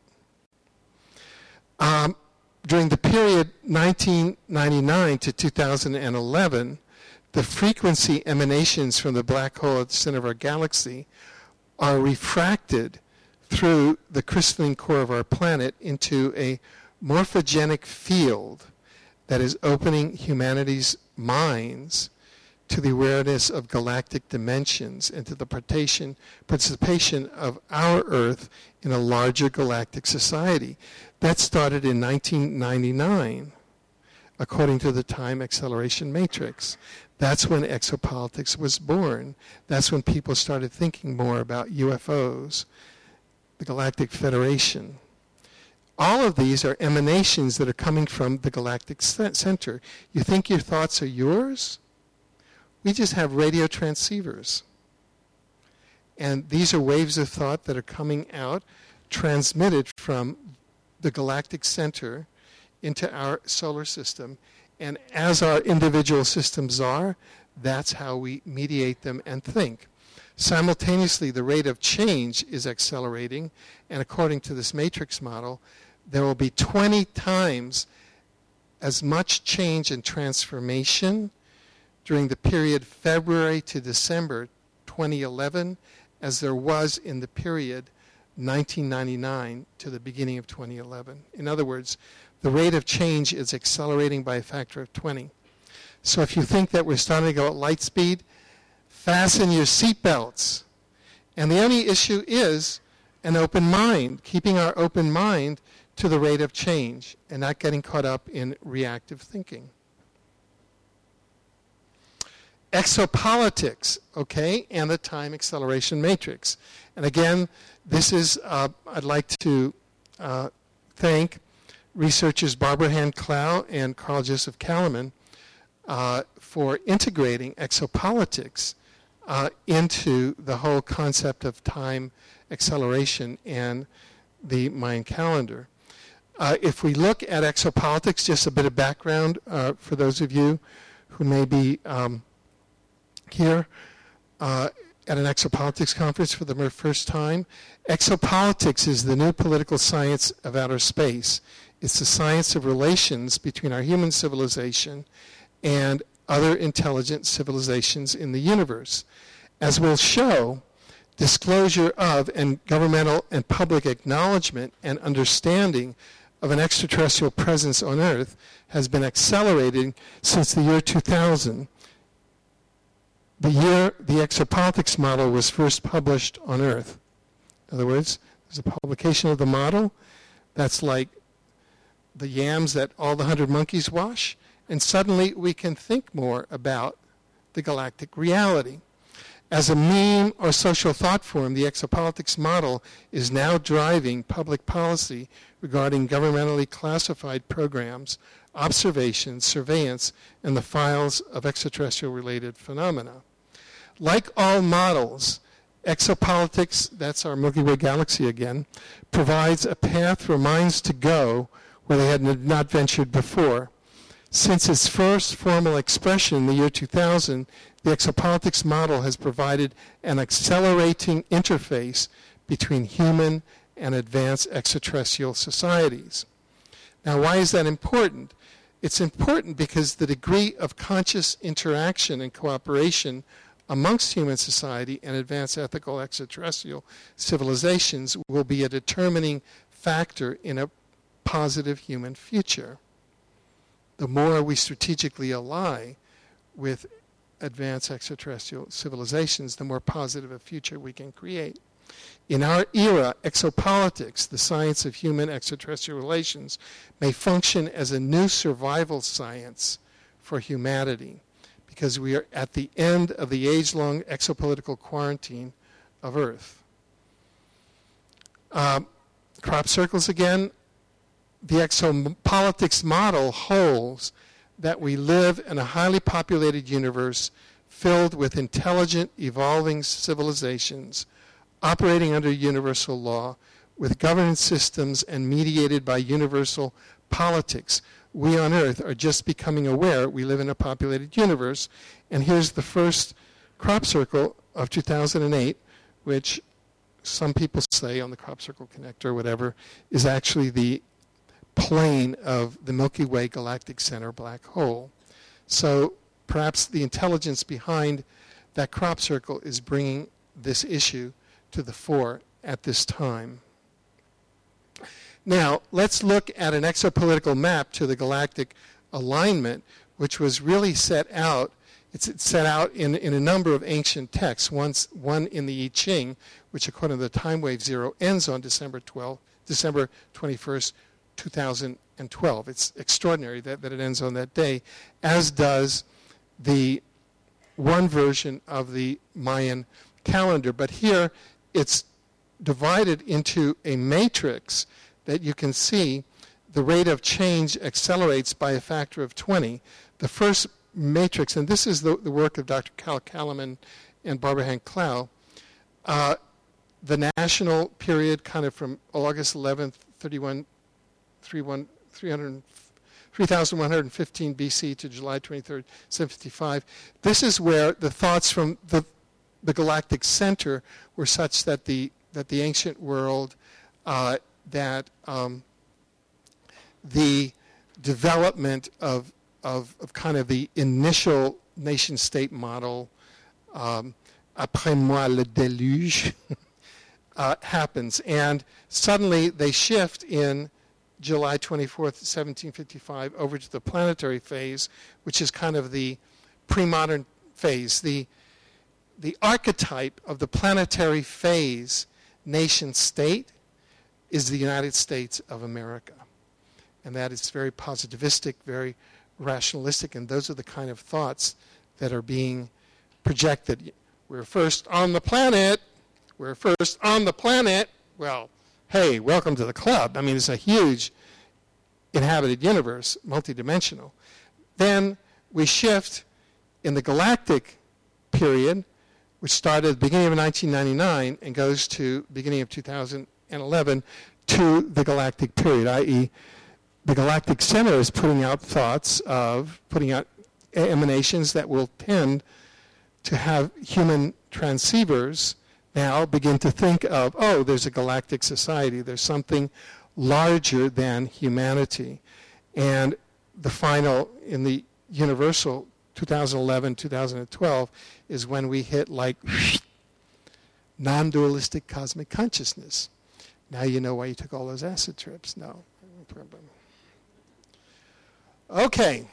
Speaker 3: Um, during the period nineteen ninety-nine to two thousand eleven, the frequency emanations from the black hole at the center of our galaxy are refracted through the crystalline core of our planet into a morphogenic field that is opening humanity's minds to the awareness of galactic dimensions and to the participation, participation of our Earth in a larger galactic society. That started in nineteen ninety-nine, according to the time acceleration matrix. That's when exopolitics was born. That's when people started thinking more about U F Os, the Galactic Federation. All of these are emanations that are coming from the galactic center. You think your thoughts are yours? We just have radio transceivers. And these are waves of thought that are coming out, transmitted from the galactic center into our solar system. And as our individual systems are, that's how we mediate them and think. Simultaneously, the rate of change is accelerating, and according to this matrix model, there will be twenty times as much change and transformation during the period February to December twenty eleven as there was in the period nineteen ninety-nine to the beginning of twenty eleven. In other words, the rate of change is accelerating by a factor of twenty. So if you think that we're starting to go at light speed, fasten your seatbelts. And the only issue is an open mind, keeping our open mind to the rate of change and not getting caught up in reactive thinking. Exopolitics, okay, and the time acceleration matrix. And again, this is, uh, I'd like to uh, thank researchers Barbara Hand-Clow and Carl Joseph Kalaman uh, for integrating exopolitics uh, into the whole concept of time acceleration and the Mayan calendar. Uh, if we look at exopolitics, just a bit of background uh, for those of you who may be um, here uh, at an exopolitics conference for the first time. Exopolitics is the new political science of outer space. It's the science of relations between our human civilization and other intelligent civilizations in the universe. As we'll show, disclosure of and governmental and public acknowledgement and understanding of an extraterrestrial presence on Earth has been accelerating since the year two thousand. The year the exopolitics model was first published on Earth. In other words, there's a publication of the model. That's like the yams that all the hundred monkeys wash, and suddenly we can think more about the galactic reality. As a meme or social thought form, the exopolitics model is now driving public policy regarding governmentally classified programs, observations, surveillance, and the files of extraterrestrial-related phenomena. Like all models, exopolitics, that's our Milky Way galaxy again, provides a path for minds to go where they had not ventured before. Since its first formal expression in the year two thousand, the exopolitics model has provided an accelerating interface between human and advanced extraterrestrial societies. Now, why is that important? It's important because the degree of conscious interaction and cooperation amongst human society and advanced ethical extraterrestrial civilizations will be a determining factor in a positive human future. The more we strategically ally with advanced extraterrestrial civilizations, the more positive a future we can create. In our era, exopolitics, the science of human extraterrestrial relations, may function as a new survival science for humanity, because we are at the end of the age-long exopolitical quarantine of Earth. Uh, crop circles again. The exopolitics model holds that we live in a highly populated universe filled with intelligent, evolving civilizations operating under universal law, with governance systems and mediated by universal politics. We on Earth are just becoming aware we live in a populated universe. And here's the first crop circle of two thousand eight, which some people say on the crop circle connector or whatever is actually the plane of the Milky Way galactic center black hole. So perhaps the intelligence behind that crop circle is bringing this issue to the fore at this time. Now, let's look at an exopolitical map to the galactic alignment, which was really set out. It's set out in, in a number of ancient texts. Once, one in the I Ching, which according to the time wave zero ends on December twelfth, December twenty-first, two thousand twelve. It's extraordinary that, that it ends on that day, as does the one version of the Mayan calendar. But here it's divided into a matrix that you can see the rate of change accelerates by a factor of twenty. The first matrix, and this is the, the work of Doctor Cal Kalaman and Barbara Hank Clow, uh, the national period kind of from August eleventh, thirty-one, three thousand one hundred fifteen B C to July twenty-third, seven fifty-five. This is where the thoughts from the, the galactic center were such that the, that the ancient world, uh, that um, the development of, of, of kind of the initial nation-state model, um, après moi le déluge, uh, happens. And suddenly they shift in July twenty-fourth, seventeen fifty-five, over to the planetary phase, which is kind of the pre-modern phase. The, the archetype of the planetary phase nation-state is the United States of America. And that is very positivistic, very rationalistic, and those are the kind of thoughts that are being projected. We're first on the planet. We're first on the planet. Well, hey, welcome to the club. I mean, it's a huge inhabited universe, multidimensional. Then we shift in the galactic period, which started at the beginning of nineteen ninety-nine and goes to the beginning of two thousand eleven, to the galactic period, that is the galactic center is putting out thoughts of, putting out emanations that will tend to have human transceivers now begin to think of, oh, there's a galactic society, there's something larger than humanity. And the final, in the universal two thousand eleven, two thousand twelve, is when we hit like non-dualistic cosmic consciousness. Now you know why you took all those acid trips. No. Okay.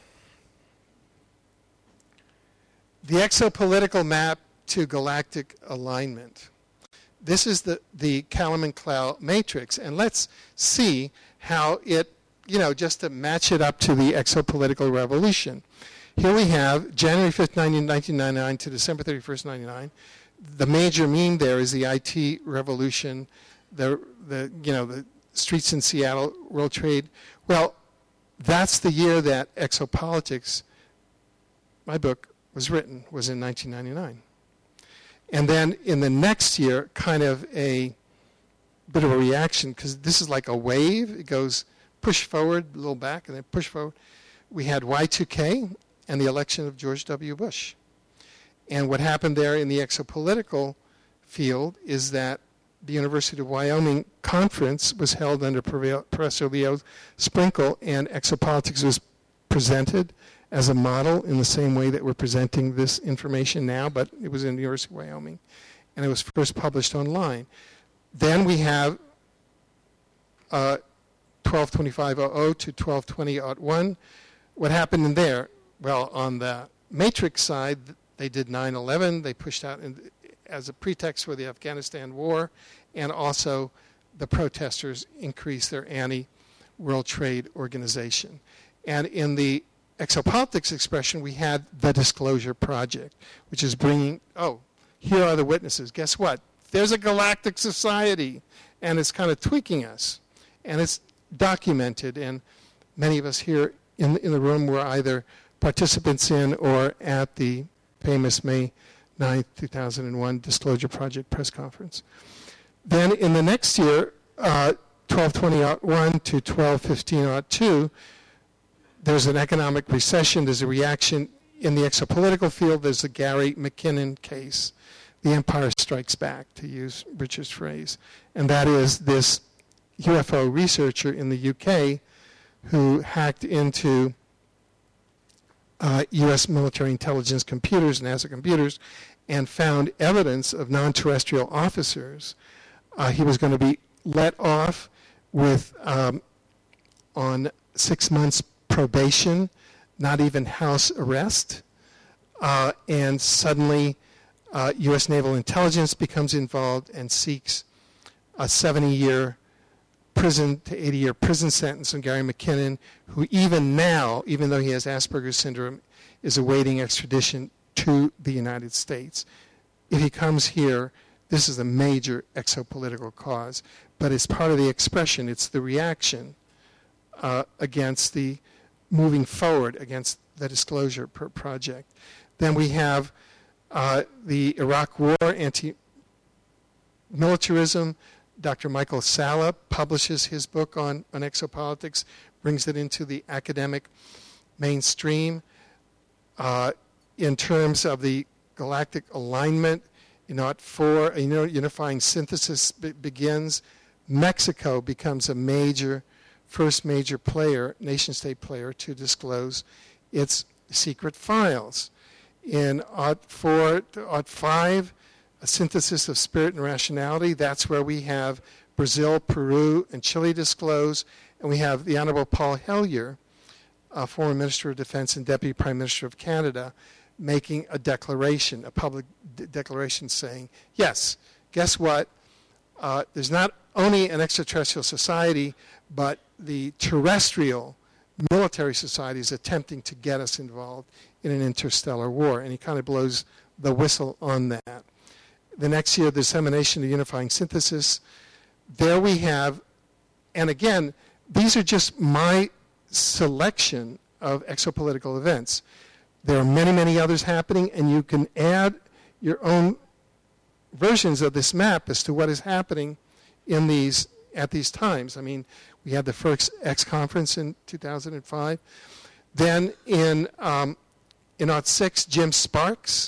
Speaker 3: The exopolitical map to galactic alignment. This is the, the Kalaman-Clow matrix, and let's see how it you know, just to match it up to the exopolitical revolution. Here we have January fifth, nineteen ninety-nine to December thirty-first, ninety-nine. The major meme there is the I T revolution, the, the you know, the streets in Seattle, World Trade. Well, that's the year that Exopolitics, my book, was written, was in nineteen ninety-nine. And then in the next year, kind of a bit of a reaction, because this is like a wave. It goes push forward, a little back, and then push forward. We had Y two K and the election of George W. Bush. And what happened there in the exopolitical field is that the University of Wyoming conference was held under Professor Leo Sprinkle, and exopolitics was presented as a model in the same way that we're presenting this information now, but it was in the University of Wyoming, and it was first published online. Then we have uh, twelve twenty-five hundred to twelve twenty oh one. What happened in there? Well, on the matrix side, they did nine eleven. They pushed out in, as a pretext for the Afghanistan war, and also the protesters increased their anti-World Trade Organization. And in the exopolitics expression, we had the Disclosure Project, which is bringing, oh, here are the witnesses. Guess what? There's a galactic society, and it's kind of tweaking us. And it's documented, and many of us here in, in the room were either participants in or at the famous May ninth, two thousand one Disclosure Project press conference. Then in the next year, uh, twelve twenty oh one to twelve fifteen oh two, there's an economic recession. There's a reaction in the exopolitical field. There's the Gary McKinnon case. The Empire Strikes Back, to use Richard's phrase. And that is this U F O researcher in the U K who hacked into uh, U S military intelligence computers, NASA computers, and found evidence of non-terrestrial officers. Uh, he was going to be let off with um, on six months probation, not even house arrest, uh, and suddenly uh, U S naval intelligence becomes involved and seeks a seventy-year prison to eighty-year prison sentence on Gary McKinnon, who even now, even though he has Asperger's syndrome, is awaiting extradition to the United States. If he comes here, this is a major exopolitical cause, but it's part of the expression. It's the reaction uh, against the moving forward against the Disclosure Project. Then we have uh, the Iraq War, anti-militarism. Doctor Michael Salla publishes his book on, on exopolitics, brings it into the academic mainstream. Uh, in terms of the galactic alignment, you know, at four, you know, unifying synthesis be- begins. Mexico becomes a major, first major player, nation-state player, to disclose its secret files. In O T four to O T five, a synthesis of spirit and rationality, that's where we have Brazil, Peru, and Chile disclose, and we have the Honorable Paul Hellyer, uh, former Minister of Defense and Deputy Prime Minister of Canada, making a declaration, a public de- declaration saying, yes, guess what? Uh, there's not only an extraterrestrial society, but the terrestrial military society is attempting to get us involved in an interstellar war. And he kind of blows the whistle on that. The next year, the dissemination of unifying synthesis. There we have, and again, these are just my selection of exopolitical events. There are many, many others happening, and you can add your own versions of this map as to what is happening in these at these times. I mean, we had the first X conference in two thousand five. Then in um, in O T six, Jim Sparks,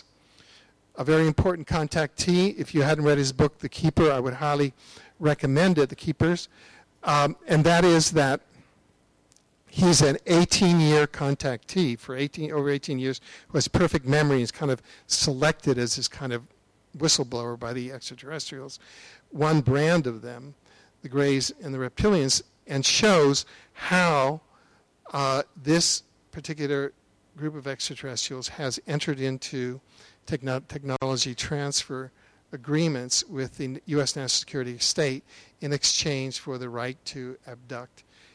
Speaker 3: a very important contactee. If you hadn't read his book, The Keeper, I would highly recommend it, The Keepers. Um, and that is that he's an eighteen-year contactee for eighteen over eighteen years who has perfect memory and is kind of selected as his kind of whistleblower by the extraterrestrials, one brand of them, the Greys and the Reptilians, and shows how uh, this particular group of extraterrestrials has entered into techno- technology transfer agreements with the U S national security state in exchange for the right to abduct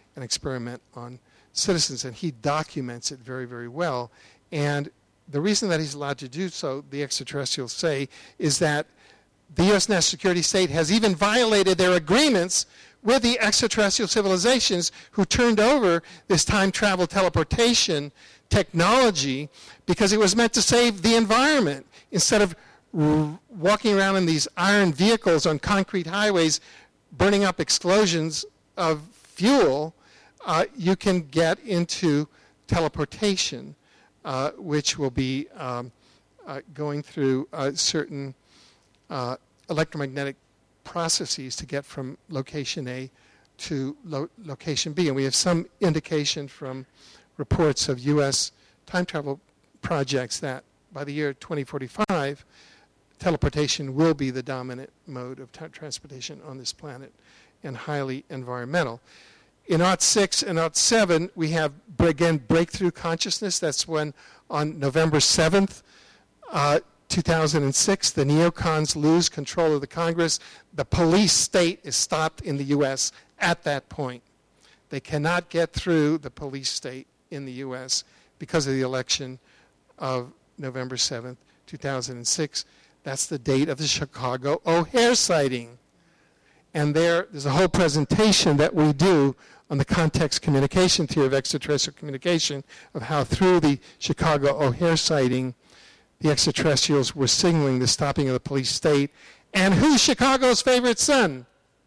Speaker 3: an experiment on citizens, and he documents it very, very well. And the reason that he's allowed to do so, the extraterrestrials say, is that the U S national security state has even violated their agreements with the extraterrestrial civilizations who turned over this time travel teleportation technology because it was meant to save the environment. Instead of r- walking around in these iron vehicles on concrete highways burning up explosions of fuel, uh, you can get into teleportation, uh, which will be um, uh, going through uh, certain uh, electromagnetic processes to get from location A to lo- location B. And we have some indication from reports of U S time travel projects that by the year twenty forty-five, teleportation will be the dominant mode of t- transportation on this planet and highly environmental. In oh six and oh seven, we have, again, breakthrough consciousness. That's when on November seventh, uh, two thousand six, the neocons lose control of the Congress. The police state is stopped in the U S at that point. They cannot get through the police state in the U S because of the election of November seventh, two thousand six. That's the date of the Chicago O'Hare sighting. And there, there's a whole presentation that we do on the context communication theory of extraterrestrial communication, of how through the Chicago O'Hare sighting, the extraterrestrials were signaling the stopping of the police state. And who's Chicago's favorite son?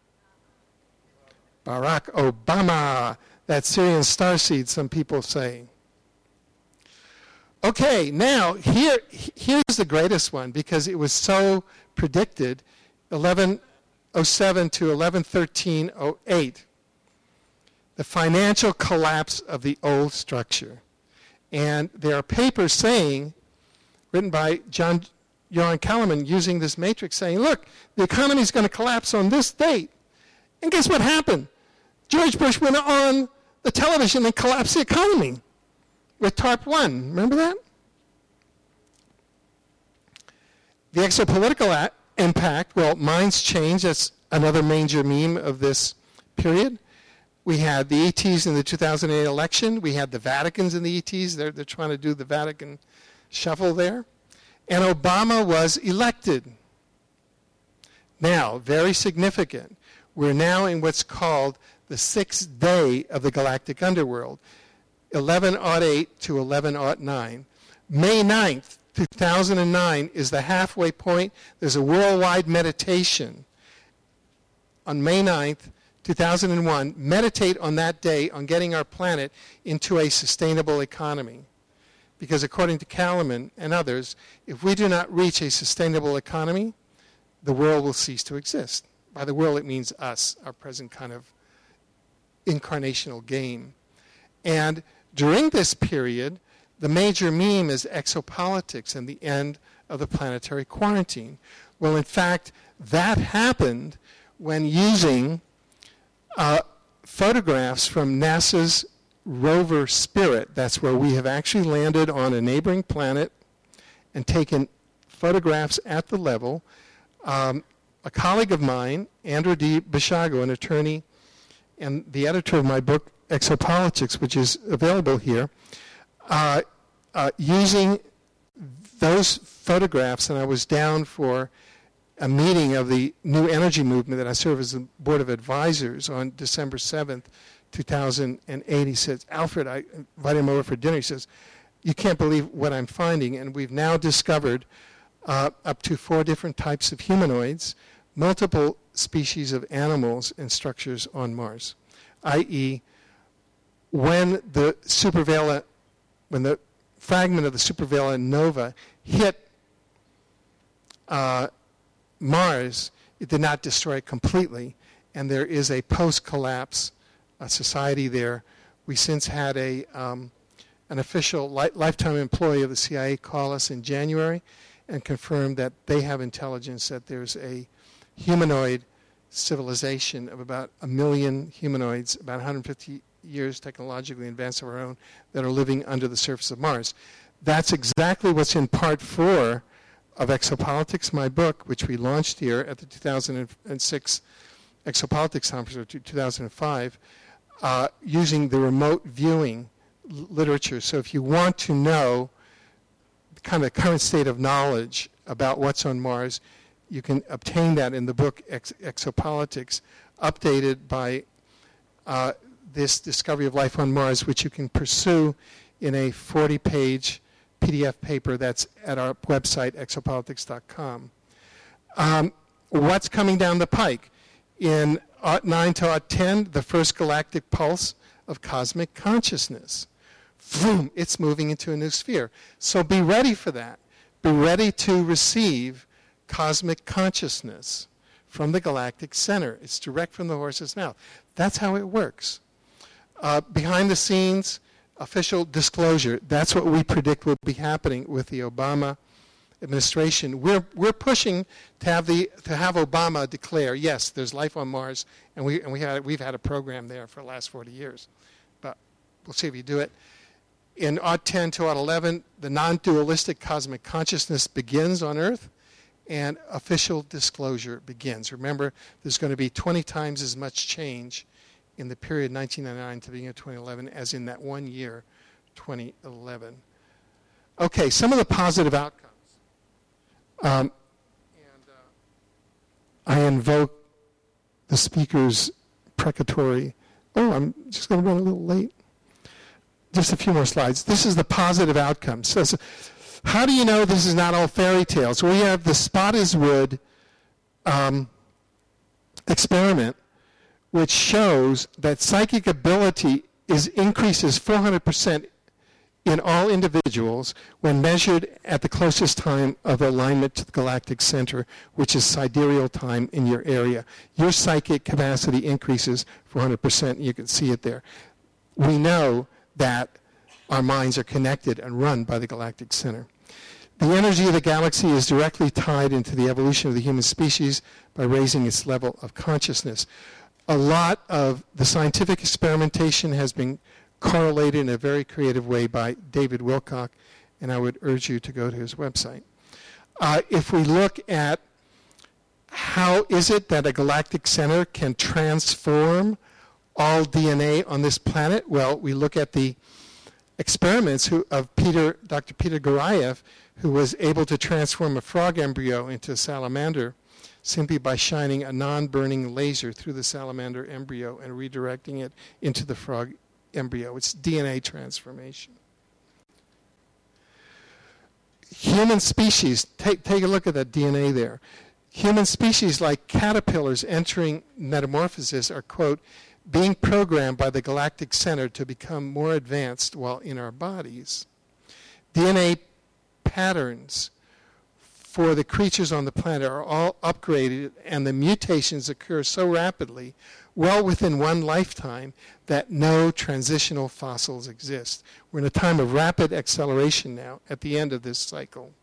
Speaker 3: Barack Obama, that Syrian starseed, some people say. Okay, now here, here's the greatest one, because it was so predicted, eleven oh seven to eleven thirteen oh eight, the financial collapse of the old structure. And there are papers saying, written by John Johan Kalaman, using this matrix, saying, look, the economy is going to collapse on this date. And guess what happened? George Bush went on the television and collapsed the economy with TARP one. Remember that? The exopolitical a- impact, well, minds change. That's another major meme of this period. We had the E Ts in the two thousand eight election. We had the Vaticans in the E Ts. They're, they're trying to do the Vatican shuffle there. And Obama was elected. Now, very significant, we're now in what's called the sixth day of the galactic underworld, eleven oh eight to eleven oh nine. May ninth, two thousand nine is the halfway point. There's a worldwide meditation on May ninth, two thousand one. Meditate on that day on getting our planet into a sustainable economy. Because according to Kalaman and others, if we do not reach a sustainable economy, the world will cease to exist. By the world, it means us, our present kind of incarnational game. And during this period, the major meme is exopolitics and the end of the planetary quarantine. Well, in fact, that happened when using uh, photographs from NASA's rover Spirit. That's where we have actually landed on a neighboring planet and taken photographs at the level. Um, a colleague of mine, Andrew D. Bishago, an attorney and the editor of my book, Exopolitics, which is available here, uh, uh, using those photographs, and I was down for a meeting of the New Energy Movement that I serve as the Board of Advisors on December seventh, two thousand eight. He says, Alfred, I invited him over for dinner. He says, you can't believe what I'm finding. And we've now discovered uh, up to four different types of humanoids, multiple species of animals and structures on Mars, that is, when the supervela, when the fragment of the supervela nova hit uh, Mars, it did not destroy it completely, and there is a post-collapse uh, society there. We since had a um, an official li- lifetime employee of the C I A call us in January and confirm that they have intelligence that there's a humanoid civilization of about a million humanoids, about one hundred fifty years technologically advanced of our own, that are living under the surface of Mars. That's exactly what's in part four of Exopolitics, my book, which we launched here at the two thousand six Exopolitics Conference, or two thousand five. uh, using the remote viewing l- literature. So if you want to know the kind of current state of knowledge about what's on Mars, you can obtain that in the book Ex- Exopolitics, updated by uh, this discovery of life on Mars, which you can pursue in a forty-page P D F paper that's at our website, exopolitics dot com. Um, what's coming down the pike? In O T nine to O T ten, the first galactic pulse of cosmic consciousness. Vroom, it's moving into a new sphere. So be ready for that. Be ready to receive cosmic consciousness from the galactic center. It's direct from the horse's mouth. That's how it works. Uh, behind the scenes, official disclosure. That's what we predict will be happening with the Obama administration. We're we're pushing to have the to have Obama declare, yes, there's life on Mars, and we and we had we've had a program there for the last forty years, but we'll see if you do it. In O T ten to O T eleven, the non-dualistic cosmic consciousness begins on Earth, and official disclosure begins. Remember, there's going to be twenty times as much change in the period nineteen ninety-nine to the beginning of twenty eleven as in that one year, twenty eleven. Okay, some of the positive outcomes. Um, and uh, I invoke the speaker's precatory. Oh, I'm just going to run a little late. Just a few more slides. This is the positive outcomes. So, so how do you know this is not all fairy tales? We have the Spottiswoode um, experiment, which shows that psychic ability is increases four hundred percent in all individuals when measured at the closest time of alignment to the galactic center, which is sidereal time in your area. Your psychic capacity increases four hundred percent. You can see it there. We know that our minds are connected and run by the galactic center. The energy of the galaxy is directly tied into the evolution of the human species by raising its level of consciousness. A lot of the scientific experimentation has been correlated in a very creative way by David Wilcock, and I would urge you to go to his website. Uh, if we look at how is it that a galactic center can transform all D N A on this planet, well, we look at the experiments who, of Peter, Doctor Peter Gurayev, who was able to transform a frog embryo into a salamander simply by shining a non-burning laser through the salamander embryo and redirecting it into the frog embryo. It's D N A transformation. Human species, take, take a look at that D N A there. Human species like caterpillars entering metamorphosis are, quote, being programmed by the galactic center to become more advanced while in our bodies. D N A patterns for the creatures on the planet are all upgraded, and the mutations occur so rapidly, well within one lifetime, that no transitional fossils exist. We're in a time of rapid acceleration now at the end of this cycle.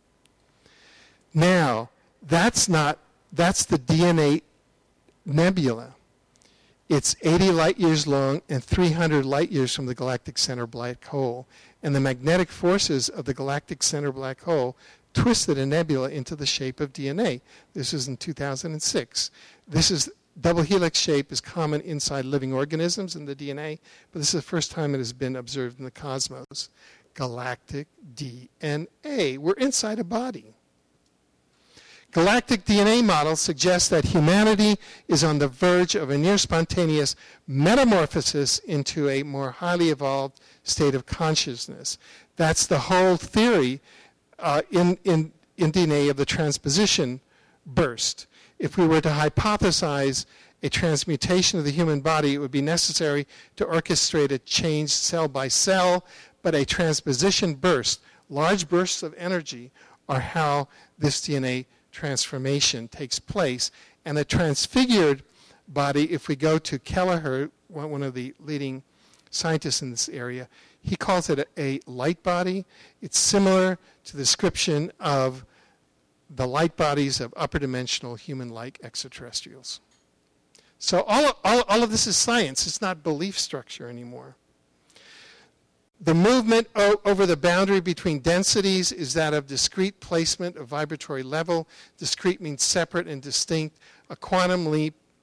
Speaker 3: Now, that's not, that's the D N A nebula. It's eighty light years long and three hundred light years from the galactic center black hole. And the magnetic forces of the galactic center black hole twisted a nebula into the shape of D N A. This is in two thousand six. This is double helix shape is common inside living organisms in the D N A, but this is the first time it has been observed in the cosmos. Galactic D N A. We're inside a body. Galactic D N A models suggest that humanity is on the verge of a near spontaneous metamorphosis into a more highly evolved state of consciousness. That's the whole theory uh, in, in, in D N A of the transposition burst. If we were to hypothesize a transmutation of the human body, it would be necessary to orchestrate a change cell by cell, but a transposition burst, large bursts of energy, are how this D N A transformation takes place. And a transfigured body, if we go to Kelleher, one of the leading scientists in this area, he calls it a, a light body. It's similar to the description of the light bodies of upper dimensional human-like extraterrestrials. So all, all, all of this is science. It's not belief structure anymore. The movement o- over the boundary between densities is that of discrete placement of vibratory level. Discrete means separate and distinct. A quantum leap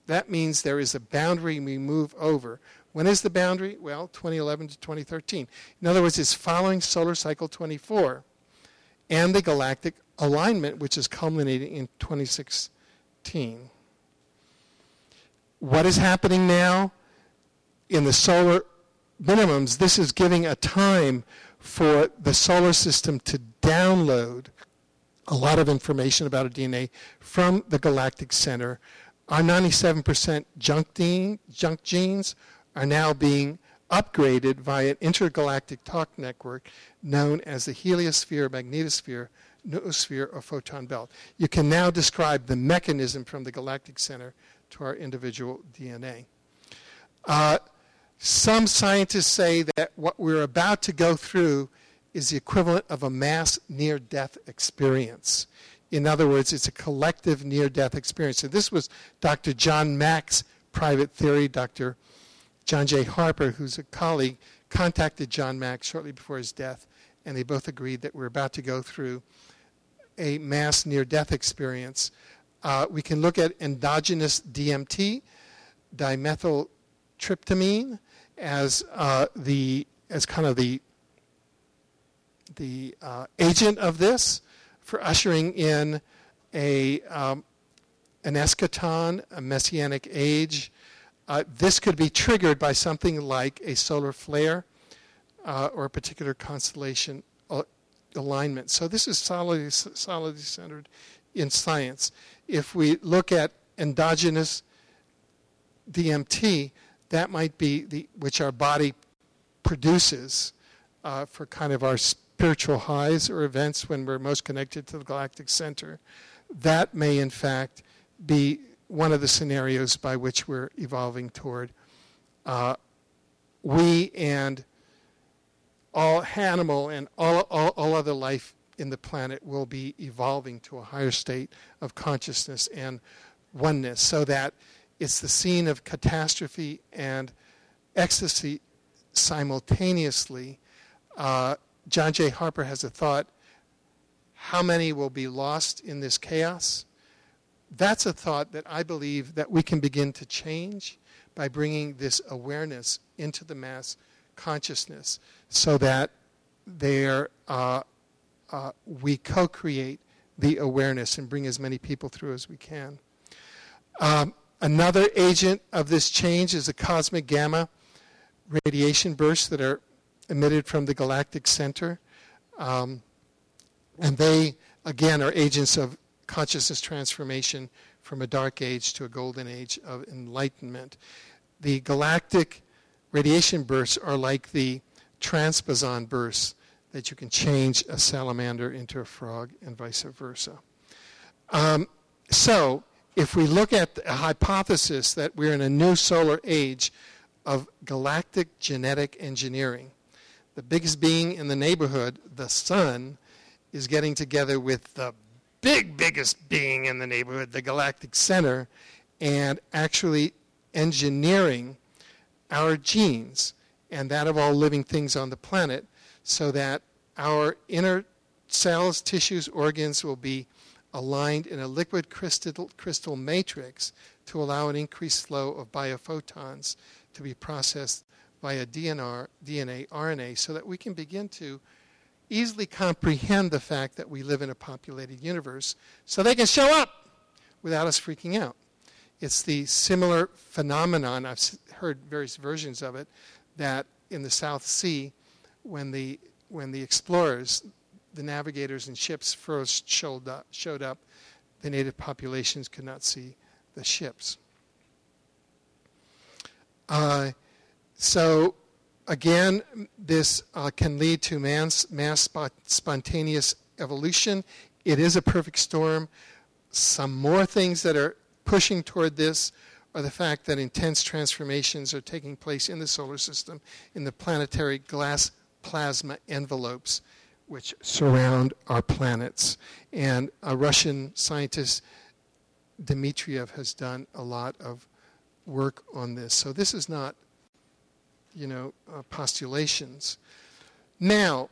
Speaker 3: that means there is a boundary we move over. When is the boundary? Well, twenty eleven to twenty thirteen. In other words, it's following solar cycle twenty-four and the galactic alignment, which is culminating in twenty sixteen. What is happening now in the solar minimums? This is giving a time for the solar system to download a lot of information about our D N A from the galactic center. Our ninety-seven percent junk, gene, junk genes are now being upgraded via an intergalactic talk network known as the heliosphere, magnetosphere, noosphere, or photon belt. You can now describe the mechanism from the galactic center to our individual D N A. Uh, some scientists say that what we're about to go through is the equivalent of a mass near-death experience. In other words, it's a collective near-death experience. And this was Doctor John Mack's private theory. Doctor John J. Harper, who's a colleague, contacted John Mack shortly before his death, and they both agreed that we're about to go through a mass near-death experience. Uh, we can look at endogenous D M T, dimethyltryptamine, as uh, the as kind of the the uh, agent of this for ushering in a um, an eschaton, a messianic age. Uh, this could be triggered by something like a solar flare uh, or a particular constellation uh, alignment. So this is solidly, solidly centered in science. If we look at endogenous D M T, that might be the which our body produces uh, for kind of our spiritual highs or events when we're most connected to the galactic center. That may, in fact, be one of the scenarios by which we're evolving toward. Uh, we and all animal and all, all, all other life in the planet will be evolving to a higher state of consciousness and oneness, so that it's the scene of catastrophe and ecstasy simultaneously. Uh, John J. Harper has a thought, how many will be lost in this chaos? That's a thought that I believe that we can begin to change by bringing this awareness into the mass consciousness, so that there uh, uh, we co-create the awareness and bring as many people through as we can. Um, another agent of this change is the cosmic gamma radiation bursts that are emitted from the galactic center. Um, and they, again, are agents of consciousness transformation from a dark age to a golden age of enlightenment. The galactic radiation bursts are like the transposon bursts that you can change a salamander into a frog and vice versa. Um, so, if we look at a hypothesis that we're in a new solar age of galactic genetic engineering, the biggest being in the neighborhood, the sun, is getting together with the big, biggest being in the neighborhood, the galactic center, and actually engineering our genes and that of all living things on the planet, so that our inner cells, tissues, organs will be aligned in a liquid crystal, crystal matrix to allow an increased flow of biophotons to be processed via D N R, D N A, R N A, so that we can begin to easily comprehend the fact that we live in a populated universe, so they can show up without us freaking out. It's the similar phenomenon, I've heard various versions of it, that in the South Sea, when the when the explorers, the navigators and ships first showed up, showed up, the native populations could not see the ships. Uh, so, again, this uh, can lead to mass, mass spot, spontaneous evolution. It is a perfect storm. Some more things that are pushing toward this are the fact that intense transformations are taking place in the solar system, in the planetary glass plasma envelopes which surround our planets. And a Russian scientist, Dmitriev, has done a lot of work on this. So this is not, you know, uh, postulations. Now,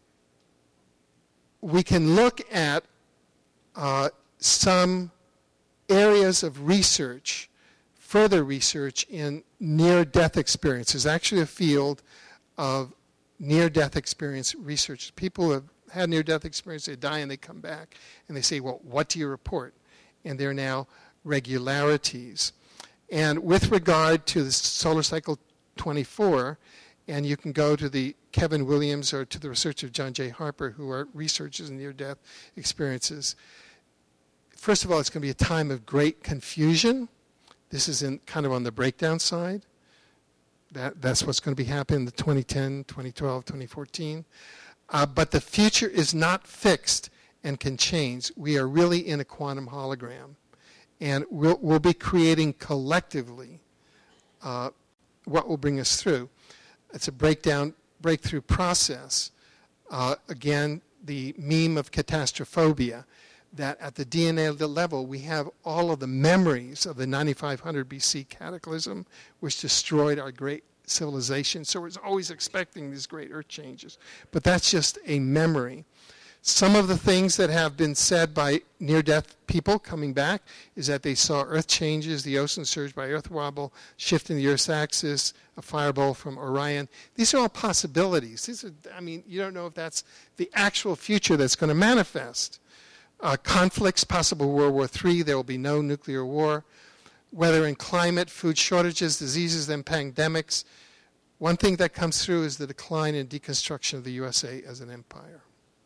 Speaker 3: we can look at uh, some areas of research further research in near-death experience. There's actually a field of near-death experience research. People who have had near-death experience, they die and they come back, and they say, well, what do you report? And they're now regularities. And with regard to the solar cycle twenty-four, and you can go to the Kevin Williams or to the research of John J. Harper, who are researchers in near-death experiences. First of all, it's going to be a time of great confusion. This is in kind of on the breakdown side. That, that's what's going to be happening in the twenty ten, twenty twelve, twenty fourteen. Uh, but the future is not fixed and can change. We are really in a quantum hologram. And we'll, we'll be creating collectively uh, what will bring us through. It's a breakdown, breakthrough process. Uh, again, the meme of catastrophobia, that at the D N A level, we have all of the memories of the ninety-five hundred B C cataclysm, which destroyed our great civilization. So we're always expecting these great earth changes. But that's just a memory. Some of the things that have been said by near-death people coming back is that they saw earth changes, the ocean surge by earth wobble, shift in the Earth's axis, a fireball from Orion. These are all possibilities. These are, I mean, you don't know if that's the actual future that's going to manifest. Uh, conflicts, possible World War Three, there will be no nuclear war. Weather and climate, food shortages, diseases, and pandemics. One thing that comes through is the decline and deconstruction of the U S A as an empire.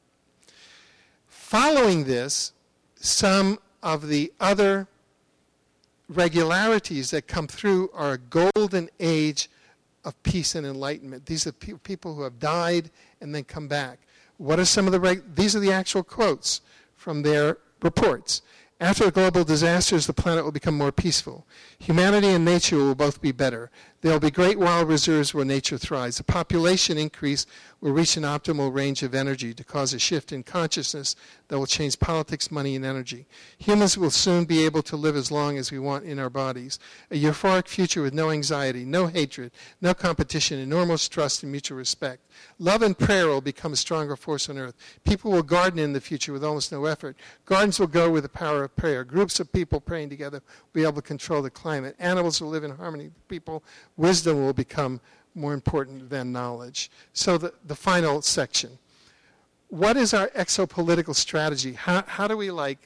Speaker 3: Following this, some of the other regularities that come through are a golden age of peace and enlightenment. These are pe- people who have died and then come back. What are some of the, reg- these are the actual quotes from their reports. After the global disasters, the planet will become more peaceful. Humanity and nature will both be better. There will be great wild reserves where nature thrives. The population increase will reach an optimal range of energy to cause a shift in consciousness that will change politics, money, and energy. Humans will soon be able to live as long as we want in our bodies. A euphoric future with no anxiety, no hatred, no competition, enormous trust and mutual respect. Love and prayer will become a stronger force on earth. People will garden in the future with almost no effort. Gardens will go with the power of prayer. Groups of people praying together will be able to control the climate. Animals will live in harmony with people. Wisdom will become more important than knowledge. So the, the final section. What is our exopolitical strategy? How, how do we, like,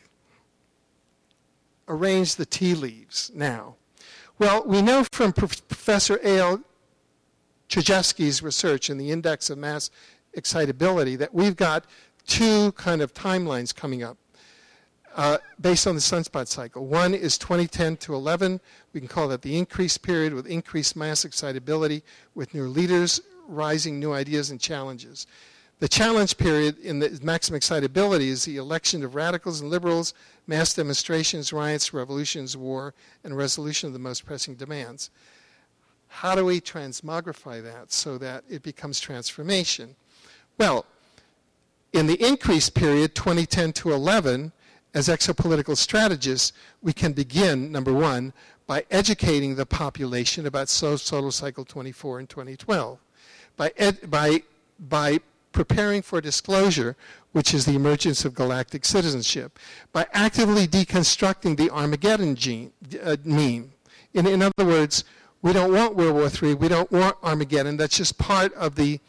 Speaker 3: arrange the tea leaves now? Well, we know from Professor A L Chejevsky's research in the Index of Mass Excitability that we've got two kind of timelines coming up uh, based on the sunspot cycle. One is twenty ten to eleven. We can call that the increased period with increased mass excitability, with new leaders rising, new ideas and challenges. The challenge period in the maximum excitability is the election of radicals and liberals, mass demonstrations, riots, revolutions, war, and resolution of the most pressing demands. How do we transmogrify that so that it becomes transformation? Well, in the increased period, twenty ten to eleven, as exopolitical strategists, we can begin, number one, by educating the population about solar cycle twenty-four and twenty twelve, by, ed, by, by preparing for disclosure, which is the emergence of galactic citizenship, by actively deconstructing the Armageddon gene, uh, meme. In, in other words, we don't want World War Three. We don't want Armageddon. That's just part of the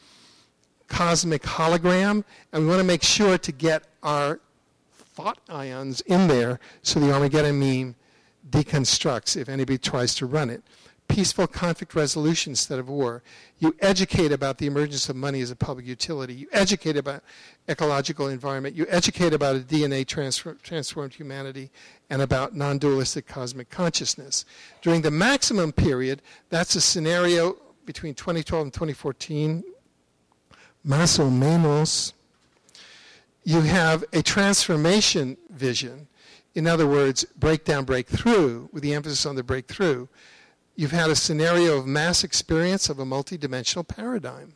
Speaker 3: cosmic hologram, and we want to make sure to get our thought ions in there so the Armageddon meme deconstructs if anybody tries to run it. Peaceful conflict resolution instead of war. You educate about the emergence of money as a public utility. You educate about ecological environment. You educate about a D N A transfer, transformed humanity and about non-dualistic cosmic consciousness. During the maximum period, that's a scenario between twenty twelve and twenty fourteen, más o menos. You have a transformation vision. In other words, breakdown, breakthrough, with the emphasis on the breakthrough. You've had a scenario of mass experience of a multidimensional paradigm.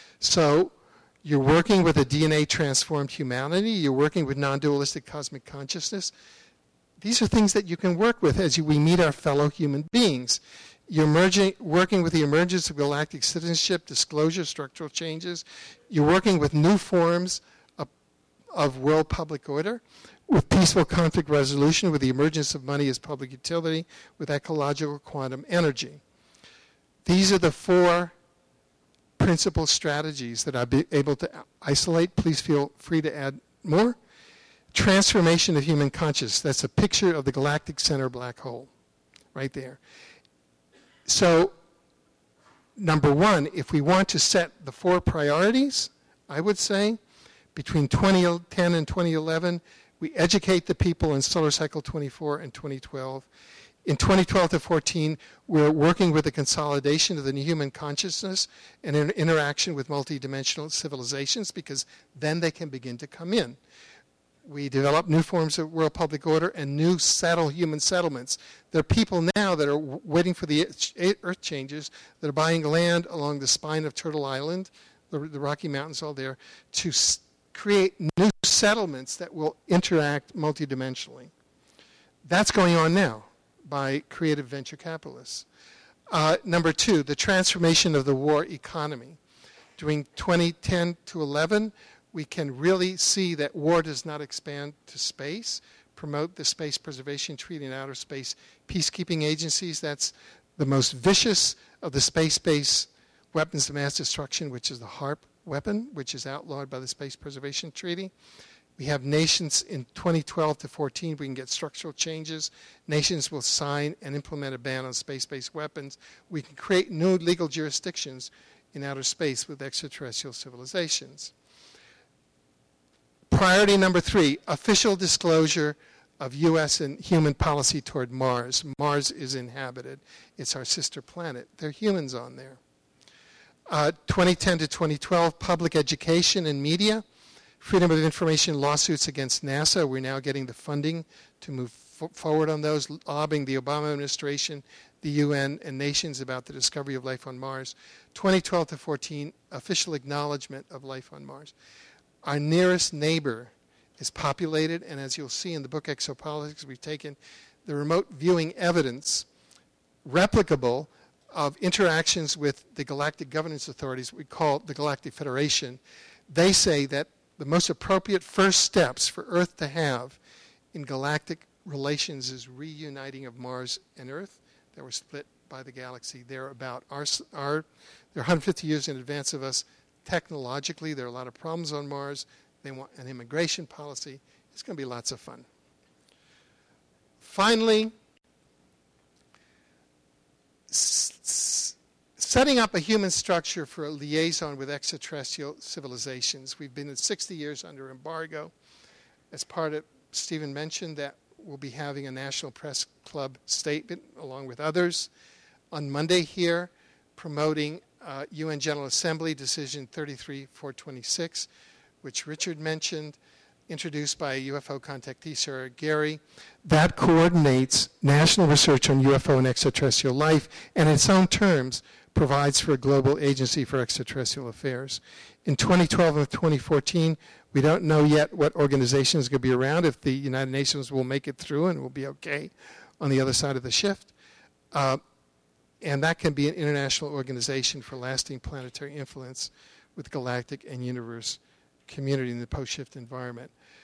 Speaker 3: So you're working with a D N A-transformed humanity. You're working with non-dualistic cosmic consciousness. These are things that you can work with as you, we meet our fellow human beings. You're merging, working with the emergence of galactic citizenship, disclosure, structural changes. You're working with new forms of, of world public order. with peaceful conflict resolution, with the emergence of money as public utility, with ecological quantum energy. These are the four principal strategies that I've been able to isolate. Please feel free to add more. Transformation of human consciousness. That's a picture of the galactic center black hole right there. So, number one, if we want to set the four priorities, I would say, between twenty ten and twenty eleven, we educate the people in Solar Cycle twenty-four and twenty twelve. In twenty twelve to fourteen, we're working with the consolidation of the human consciousness and in interaction with multidimensional civilizations, because then they can begin to come in. We develop new forms of world public order and new settle human settlements. There are people now that are waiting for the earth changes, that are buying land along the spine of Turtle Island, the, the Rocky Mountains all there, to s- create new settlements that will interact multidimensionally. That's going on now by creative venture capitalists. Uh, number two, the transformation of the war economy. During twenty ten to eleven, we can really see that war does not expand to space, promote the Space Preservation Treaty and outer space peacekeeping agencies. That's the most vicious of the space-based weapons of mass destruction, which is the HARP weapon, which is outlawed by the Space Preservation Treaty. We have nations in twenty twelve to fourteen, we can get structural changes. Nations will sign and implement a ban on space-based weapons. We can create new legal jurisdictions in outer space with extraterrestrial civilizations. Priority number three, official disclosure of U S and human policy toward Mars. Mars is inhabited. It's our sister planet. There are humans on there. Uh, twenty ten to twenty twelve, public education and media. Freedom of information lawsuits against NASA. We're now getting the funding to move f- forward on those, lobbying the Obama administration, the U N, and nations about the discovery of life on Mars. twenty twelve to fourteen, official acknowledgement of life on Mars. Our nearest neighbor is populated, and as you'll see in the book Exopolitics, we've taken the remote viewing evidence replicable of interactions with the galactic governance authorities we call the Galactic Federation. They say that the most appropriate first steps for Earth to have in galactic relations is reuniting of Mars and Earth that were split by the galaxy. They're about our, our they're one hundred fifty years in advance of us. Technologically, there are a lot of problems on Mars. They want an immigration policy. It's going to be lots of fun. Finally, s- s- setting up a human structure for a liaison with extraterrestrial civilizations. We've been in sixty years under embargo. As part of, Stephen mentioned that we'll be having a National Press Club statement along with others on Monday here, promoting Uh, U N General Assembly Decision thirty-three four twenty-six, which Richard mentioned, introduced by U F O contactee Sarah Gary. That coordinates national research on U F O and extraterrestrial life, and in its own terms provides for a global agency for extraterrestrial affairs. In twenty twelve and twenty fourteen, we don't know yet what organization is going to be around, if the United Nations will make it through and will be okay on the other side of the shift. Uh, And that can be an international organization for lasting planetary influence with galactic and universe community in the post-shift environment.